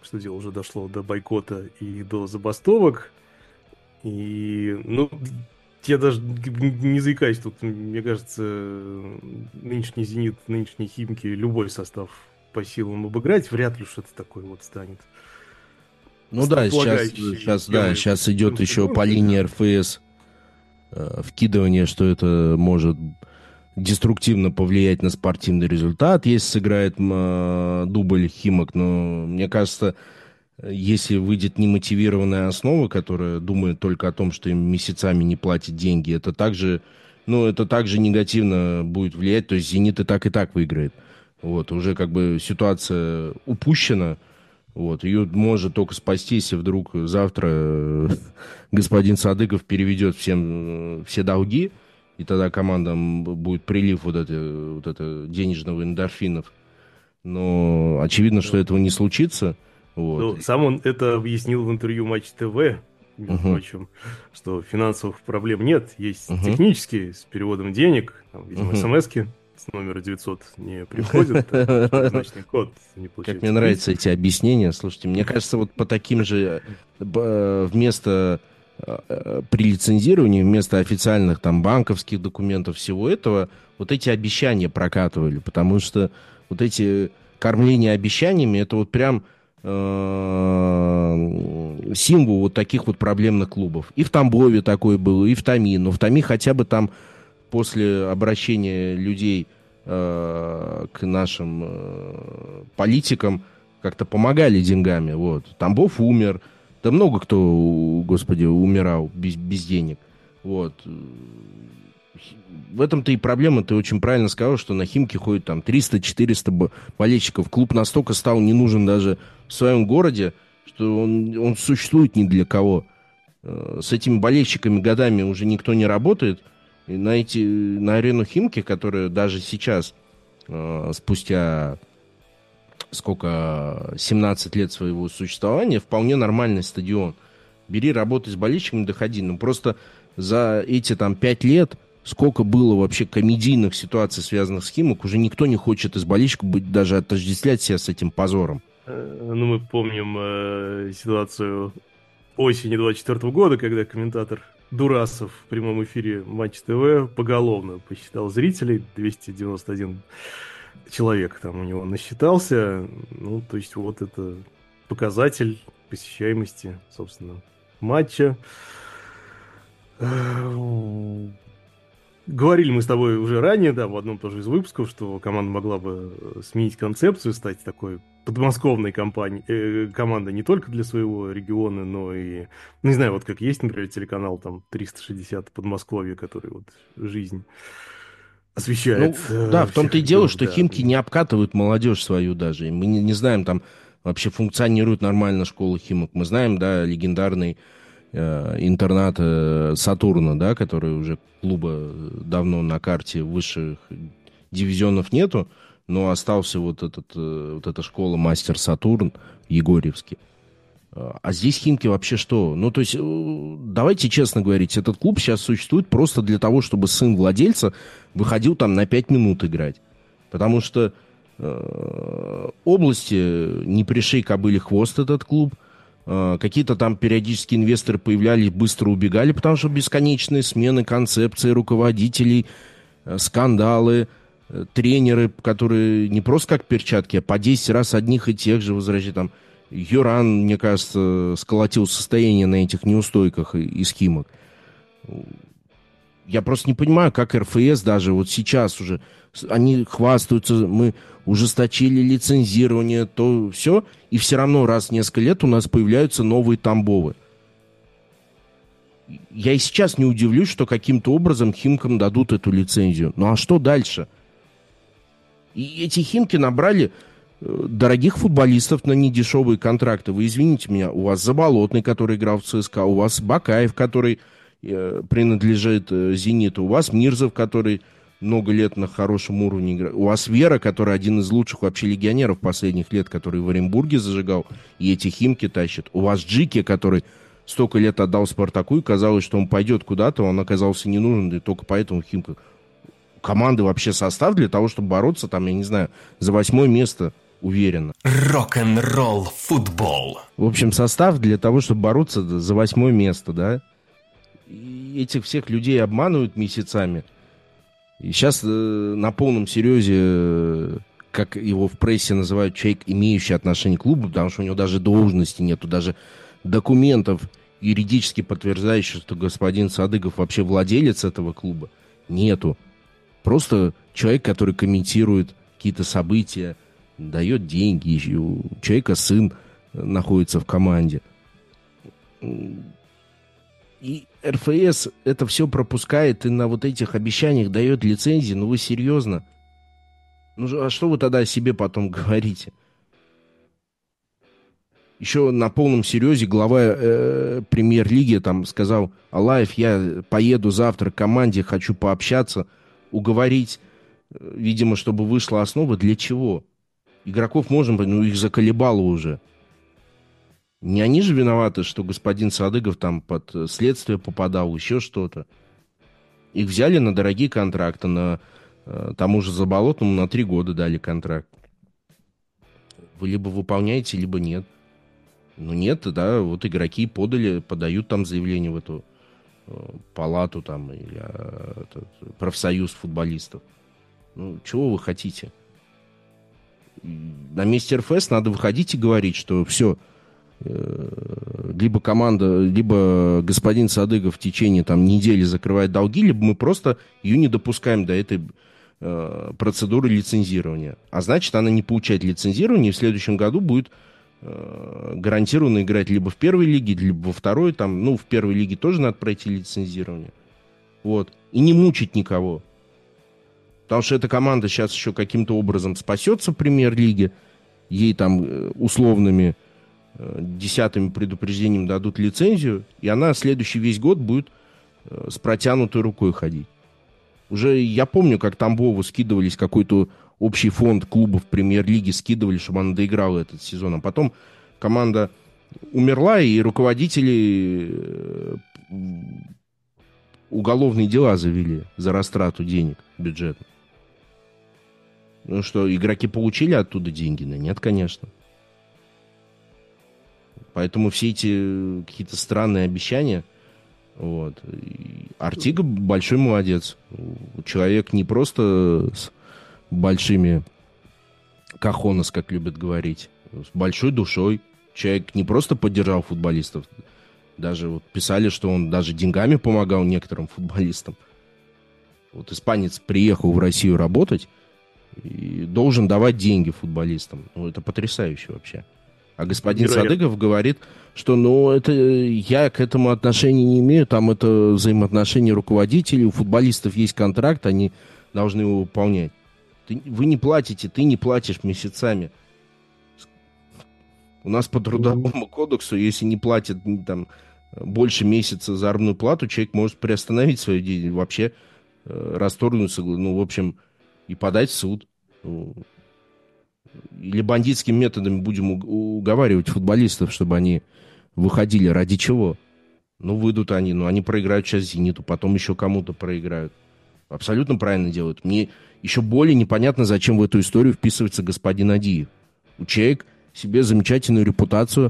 что дело уже дошло до бойкота и до забастовок. И, ну, я даже не заикаюсь тут, мне кажется, нынешний «Зенит», нынешние «Химки», любой состав по силам обыграть, вряд ли что-то такое вот станет. Ну да, сейчас, сейчас, да, сейчас идет еще по линии эр эф эс э, вкидывание, что это может деструктивно повлиять на спортивный результат, если сыграет э, дубль «Химок». Но мне кажется, если выйдет немотивированная основа, которая думает только о том, что им месяцами не платят деньги, это также, ну, это также негативно будет влиять. То есть «Зенит» и так, и так выиграет. Вот, уже как бы ситуация упущена. Вот, ее может только спасти, если вдруг завтра господин Садыков переведет всем все долги, и тогда командам будет прилив вот, это, вот это денежного эндорфинов. Но очевидно, что этого не случится. Вот. Ну, сам он это объяснил в интервью Матч ТВ, между uh-huh. прочим, что финансовых проблем нет, есть uh-huh. технические, с переводом денег, там, видимо, uh-huh. смс-ки с номера девятьсот не приходят, значный код не получается. Как мне нравятся эти объяснения. Слушайте, мне кажется, вот по таким же вместо при лицензировании, вместо официальных там банковских документов, всего этого, вот эти обещания прокатывали, потому что вот эти кормления обещаниями, это вот прям символ вот таких вот проблемных клубов. И в Тамбове такое было, и в Томи. Но в Томи хотя бы там после обращения людей э, к нашим э, политикам как-то помогали деньгами. Вот. Тамбов умер. Да много кто, господи, умирал без, без денег. Вот. В этом-то и проблема. Ты очень правильно сказал, что на «Химки» ходит там триста-четыреста болельщиков. Клуб настолько стал не нужен даже в своем городе, что он, он существует ни для кого. С этими болельщиками годами уже никто не работает. И на, эти, на арену «Химки», которая даже сейчас, спустя сколько, семнадцать лет своего существования, вполне нормальный стадион. Бери, работай с болельщиками, доходи. Ну, просто за эти там пять лет сколько было вообще комедийных ситуаций, связанных с «Химок», уже никто не хочет из болельщиков быть, даже отождествлять себя с этим позором. Ну, мы помним э, ситуацию осени двадцать четвёртого года, когда комментатор Дурасов в прямом эфире Матч ТВ поголовно посчитал зрителей, двести девяносто один человек там у него насчитался. Ну, то есть вот это показатель посещаемости, собственно, матча. Говорили мы с тобой уже ранее, да, в одном тоже из выпусков, что команда могла бы сменить концепцию, стать такой подмосковной компанией, э, командой не только для своего региона, но и, ну, не знаю, вот как есть, например, телеканал там триста шестьдесят Подмосковье, который вот жизнь освещает. Ну, э, да, в том-то и дело, что да. «Химки» не обкатывают молодежь свою даже. Мы не, не знаем, там вообще функционирует нормально школа «Химок». Мы знаем, да, легендарный интернат Сатурна, да, который уже клуба давно на карте высших дивизионов нету, но остался вот, этот, вот эта школа «Мастер Сатурн» Егорьевский. А здесь «Химки» вообще что? Ну, то есть, давайте честно говорить, этот клуб сейчас существует просто для того, чтобы сын владельца выходил там на пять минут играть. Потому что э, области не пришей кобыле хвост этот клуб. Какие-то там периодически инвесторы появлялись, быстро убегали, потому что бесконечные смены концепции руководителей, скандалы, тренеры, которые не просто как перчатки, а по десять раз одних и тех же возвращают. Там Юран, мне кажется, сколотил состояние на этих неустойках из «Химок». Я просто не понимаю, как эр эф эс даже вот сейчас уже, они хвастаются, мы ужесточили лицензирование, то все, и все равно раз в несколько лет у нас появляются новые Тамбовы. Я и сейчас не удивлюсь, что каким-то образом «Химкам» дадут эту лицензию. Ну а что дальше? И эти «Химки» набрали дорогих футболистов на недешевые контракты. Вы извините меня, у вас Заболотный, который играл в ЦСКА, у вас Бакаев, который принадлежит «Зениту», у вас Мирзов, который много лет на хорошем уровне играет, у вас Вера, который один из лучших вообще легионеров последних лет, который в Оренбурге зажигал, и эти «Химки» тащит, у вас Джики, который столько лет отдал «Спартаку», и казалось, что он пойдет куда-то, он оказался не нужен, и только поэтому в «Химках» команды вообще состав для того, чтобы бороться, там, я не знаю, за восьмое место уверенно. Рок-н-ролл футбол. В общем, состав для того, чтобы бороться за восьмое место, да. И этих всех людей обманывают месяцами. И сейчас э, на полном серьезе, э, как его в прессе называют, человек, имеющий отношение к клубу, потому что у него даже должности нету, даже документов юридически подтверждающих, что господин Садыгов вообще владелец этого клуба, нету. Просто человек, который комментирует какие-то события, дает деньги, еще у человека сын находится в команде. И эр эф эс это все пропускает и на вот этих обещаниях дает лицензии. Ну вы серьезно? Ну а что вы тогда о себе потом говорите? Еще на полном серьезе глава э, премьер-лиги там сказал: Алаев, я поеду завтра к команде, хочу пообщаться, уговорить, э, видимо, чтобы вышла основа. Для чего? Игроков можем, ну их заколебало уже. Не они же виноваты, что господин Садыгов там под следствие попадал, еще что-то. Их взяли на дорогие контракты, на э, тому же Заболотному на три года дали контракт. Вы либо выполняете, либо нет. Ну нет, да, вот игроки подали, подают там заявление в эту э, палату там, или э, этот, профсоюз футболистов. Ну, чего вы хотите? На месте эр эф эс надо выходить и говорить, что все, э, либо команда, либо господин Садыгов в течение там недели закрывает долги, либо мы просто ее не допускаем до этой э, процедуры лицензирования. А значит, она не получает лицензирование, и в следующем году будет гарантированно играть либо в первой лиге, либо во второй, там, ну, в первой лиге тоже надо пройти лицензирование. Вот. И не мучить никого. Потому что эта команда сейчас еще каким-то образом спасется в премьер-лиге, ей там условными десятыми предупреждениями дадут лицензию, и она следующий весь год будет с протянутой рукой ходить. Уже я помню, как Тамбову скидывались какой-то общий фонд клубов премьер-лиги, скидывали, чтобы она доиграла этот сезон. А потом команда умерла, и руководители уголовные дела завели за растрату денег бюджетных. Ну что, игроки получили оттуда деньги? Да нет, конечно. Поэтому все эти какие-то странные обещания... Вот. И Артига большой молодец. Человек не просто с большими кахонос, как любят говорить, с большой душой. Человек не просто поддержал футболистов, даже вот писали, что он даже деньгами помогал некоторым футболистам. Вот испанец приехал в Россию работать и должен давать деньги футболистам. Ну, это потрясающе вообще. А господин Вероятно. Садыгов говорит, что ну, это, я к этому отношения не имею, там это взаимоотношения руководителей, у футболистов есть контракт, они должны его выполнять. Ты, вы не платите, ты не платишь месяцами. У нас по трудовому кодексу, если не платят там, больше месяца заработную плату, человек может приостановить свою деятельность, вообще э, расторгнуться, ну, в общем, и подать в суд. Или бандитскими методами будем уговаривать футболистов, чтобы они выходили. Ради чего? Ну, выйдут они, ну, они проиграют сейчас «Зениту», потом еще кому-то проиграют. Абсолютно правильно делают. Мне еще более непонятно, зачем в эту историю вписывается господин Адиев. Человек себе замечательную репутацию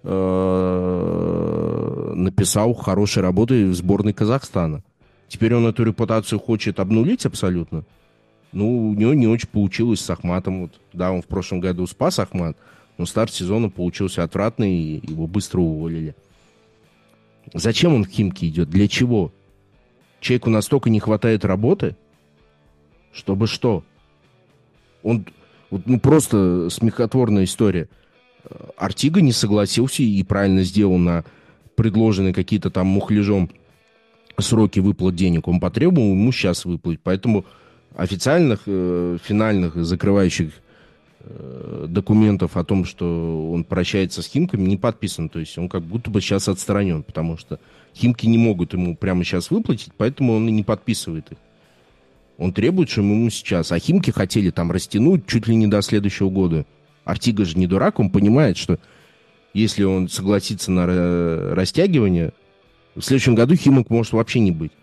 э, написал хорошей работой в сборной Казахстана. Теперь он эту репутацию хочет обнулить абсолютно. Ну, у него не очень получилось с Ахматом. Вот, да, он в прошлом году спас Ахмат, но старт сезона получился отвратный, и его быстро уволили. Зачем он в Химки идет? Для чего? Человеку настолько не хватает работы, чтобы что? Он, вот, ну, просто смехотворная история. Артига не согласился и правильно сделал на предложенные какие-то там мухляжом сроки выплат денег. Он потребовал ему сейчас выплатить, поэтому... Официальных, э, финальных, закрывающих э, документов о том, что он прощается с Химками, не подписан. То есть он как будто бы сейчас отстранен, потому что Химки не могут ему прямо сейчас выплатить, поэтому он и не подписывает их. Он требует, что ему сейчас. А Химки хотели там растянуть чуть ли не до следующего года. Артига же не дурак, он понимает, что если он согласится на растягивание, в следующем году Химок может вообще не быть.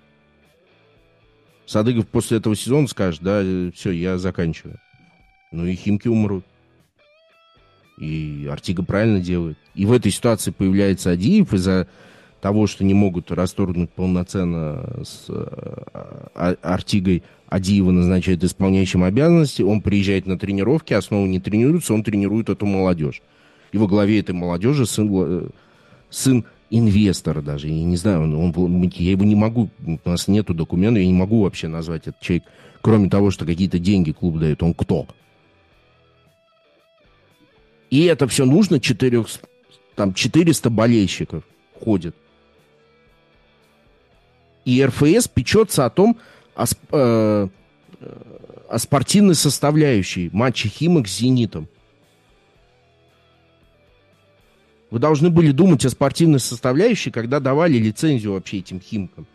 Садыгов после этого сезона скажет, да, все, я заканчиваю. Ну и Химки умрут. И Артига правильно делает. И в этой ситуации появляется Адиев из-за того, что не могут расторгнуть полноценно с а, Артигой. Адиева назначает исполняющим обязанности, он приезжает на тренировки, а снова не тренируется, он тренирует эту молодежь. И во главе этой молодежи сын, сын инвестора даже. Я не знаю, он, он, я его не могу, у нас нету документов, я не могу вообще назвать этот человек, кроме того, что какие-то деньги клуб дает. Он кто? И это все нужно, четыреста, там, четыреста болельщиков ходят. И эр эф эс печется о том, о, э, о спортивной составляющей матча Химок с Зенитом. Вы должны были думать о спортивной составляющей, когда давали лицензию вообще этим Химкам.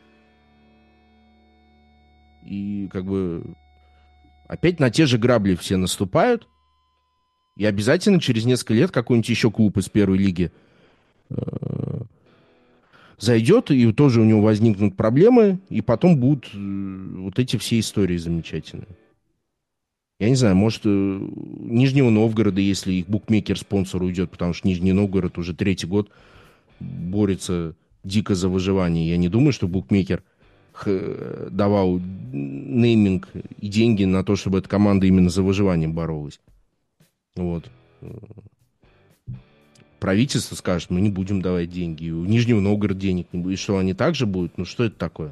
И как бы опять на те же грабли все наступают. И обязательно через несколько лет какой-нибудь еще клуб из первой лиги э, зайдет, и тоже у него возникнут проблемы, и потом будут э, вот эти все истории замечательные. Я не знаю, может, э, Нижнего Новгорода, если их букмекер-спонсор уйдет, потому что Нижний Новгород уже третий год борется дико за выживание. Я не думаю, что букмекер х, давал нейминг и деньги на то, чтобы эта команда именно за выживание боролась. Вот. Правительство скажет, мы не будем давать деньги. И у Нижнего Новгорода денег не будет. И что, они так же будут? Ну, что это такое?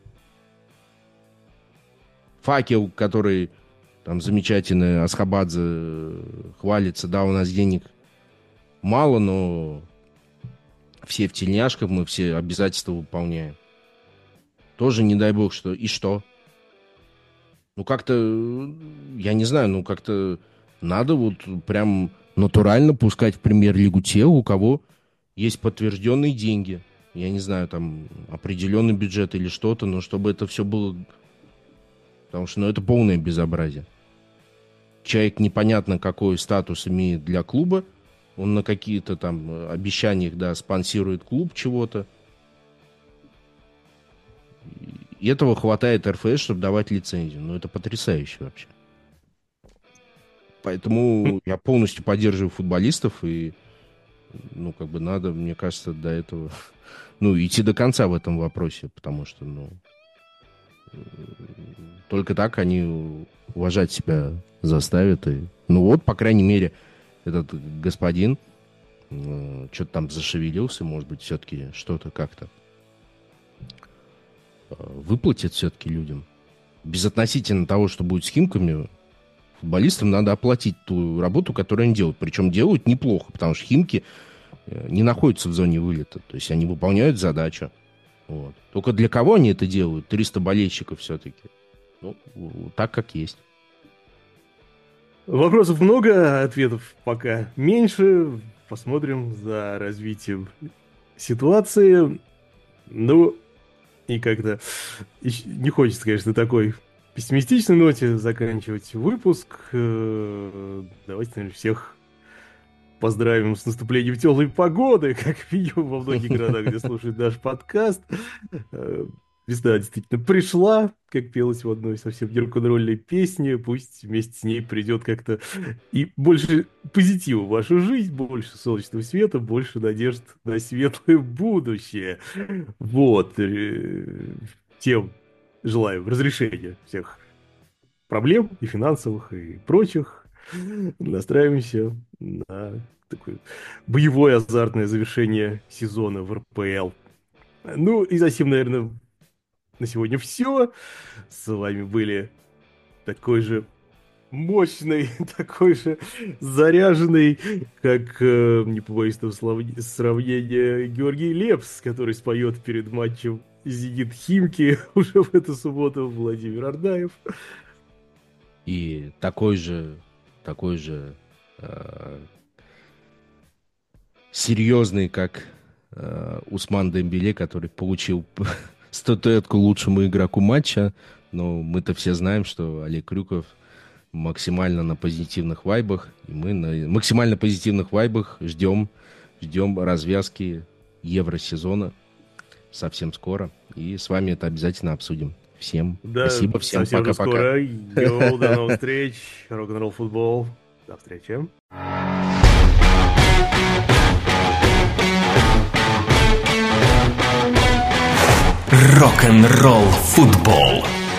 Факел, который там замечательный, Асхабадзе хвалится, да, у нас денег мало, но все в тельняшках, мы все обязательства выполняем. Тоже, не дай бог, что. И что? Ну, как-то, я не знаю, ну, как-то надо вот прям натурально пускать в премьер-лигу тех, у кого есть подтвержденные деньги. Я не знаю, там, определенный бюджет или что-то, но чтобы это все было... Потому что, ну, это полное безобразие. Человек непонятно какой статус имеет для клуба. Он на какие-то там обещаниях, да, спонсирует клуб чего-то. И этого хватает эр эф эс, чтобы давать лицензию. Ну, это потрясающе вообще. Поэтому я полностью поддерживаю футболистов, и, ну, как бы надо, мне кажется, до этого, ну, идти до конца в этом вопросе, потому что, ну, только так они уважать себя заставят. И, ну, вот, по крайней мере, этот господин э, что-то там зашевелился, может быть, все-таки что-то как-то э, выплатит все-таки людям. Безотносительно того, что будет с Химками, футболистам надо оплатить ту работу, которую они делают. Причем делают неплохо, потому что Химки не находятся в зоне вылета. То есть они выполняют задачу. Вот. Только для кого они это делают? триста болельщиков все-таки. Ну, так, как есть. Вопросов много, ответов пока меньше. Посмотрим за развитием ситуации. Ну, и как-то не хочется, конечно, такой пессимистичной ноте заканчивать выпуск. Давайте, наверное, всех поздравим с наступлением теплой погоды, как видим во многих городах, где слушают наш подкаст. Весна действительно пришла, как пелось в одной совсем не рок-н-ролльной песне. Пусть вместе с ней придет как-то и больше позитива в вашу жизнь, больше солнечного света, больше надежд на светлое будущее. Вот. Тем желаю разрешения всех проблем и финансовых, и прочих. Настраиваемся на такое боевое азартное завершение сезона в эр пэ эл. Ну и затем, наверное, на сегодня все. С вами были такой же мощный, такой же заряженный, как, э, не побоюсь этого сравнения, Георгий Лепс, который споет перед матчем Зенит Химки уже в эту субботу, Владимир Ардаев. И такой же, такой же э, серьезный, как э, Усман Дембеле, который получил статуэтку лучшему игроку матча. Но мы-то все знаем, что Олег Крюков максимально на позитивных вайбах. И мы на максимально позитивных вайбах ждем, ждем развязки Евросезона совсем скоро. И с вами это обязательно обсудим. Всем да, спасибо, всем пока-пока. Скоро. Йоу, до новых встреч. Рок-н-ролл футбол. До встречи. Рок-н-ролл футбол.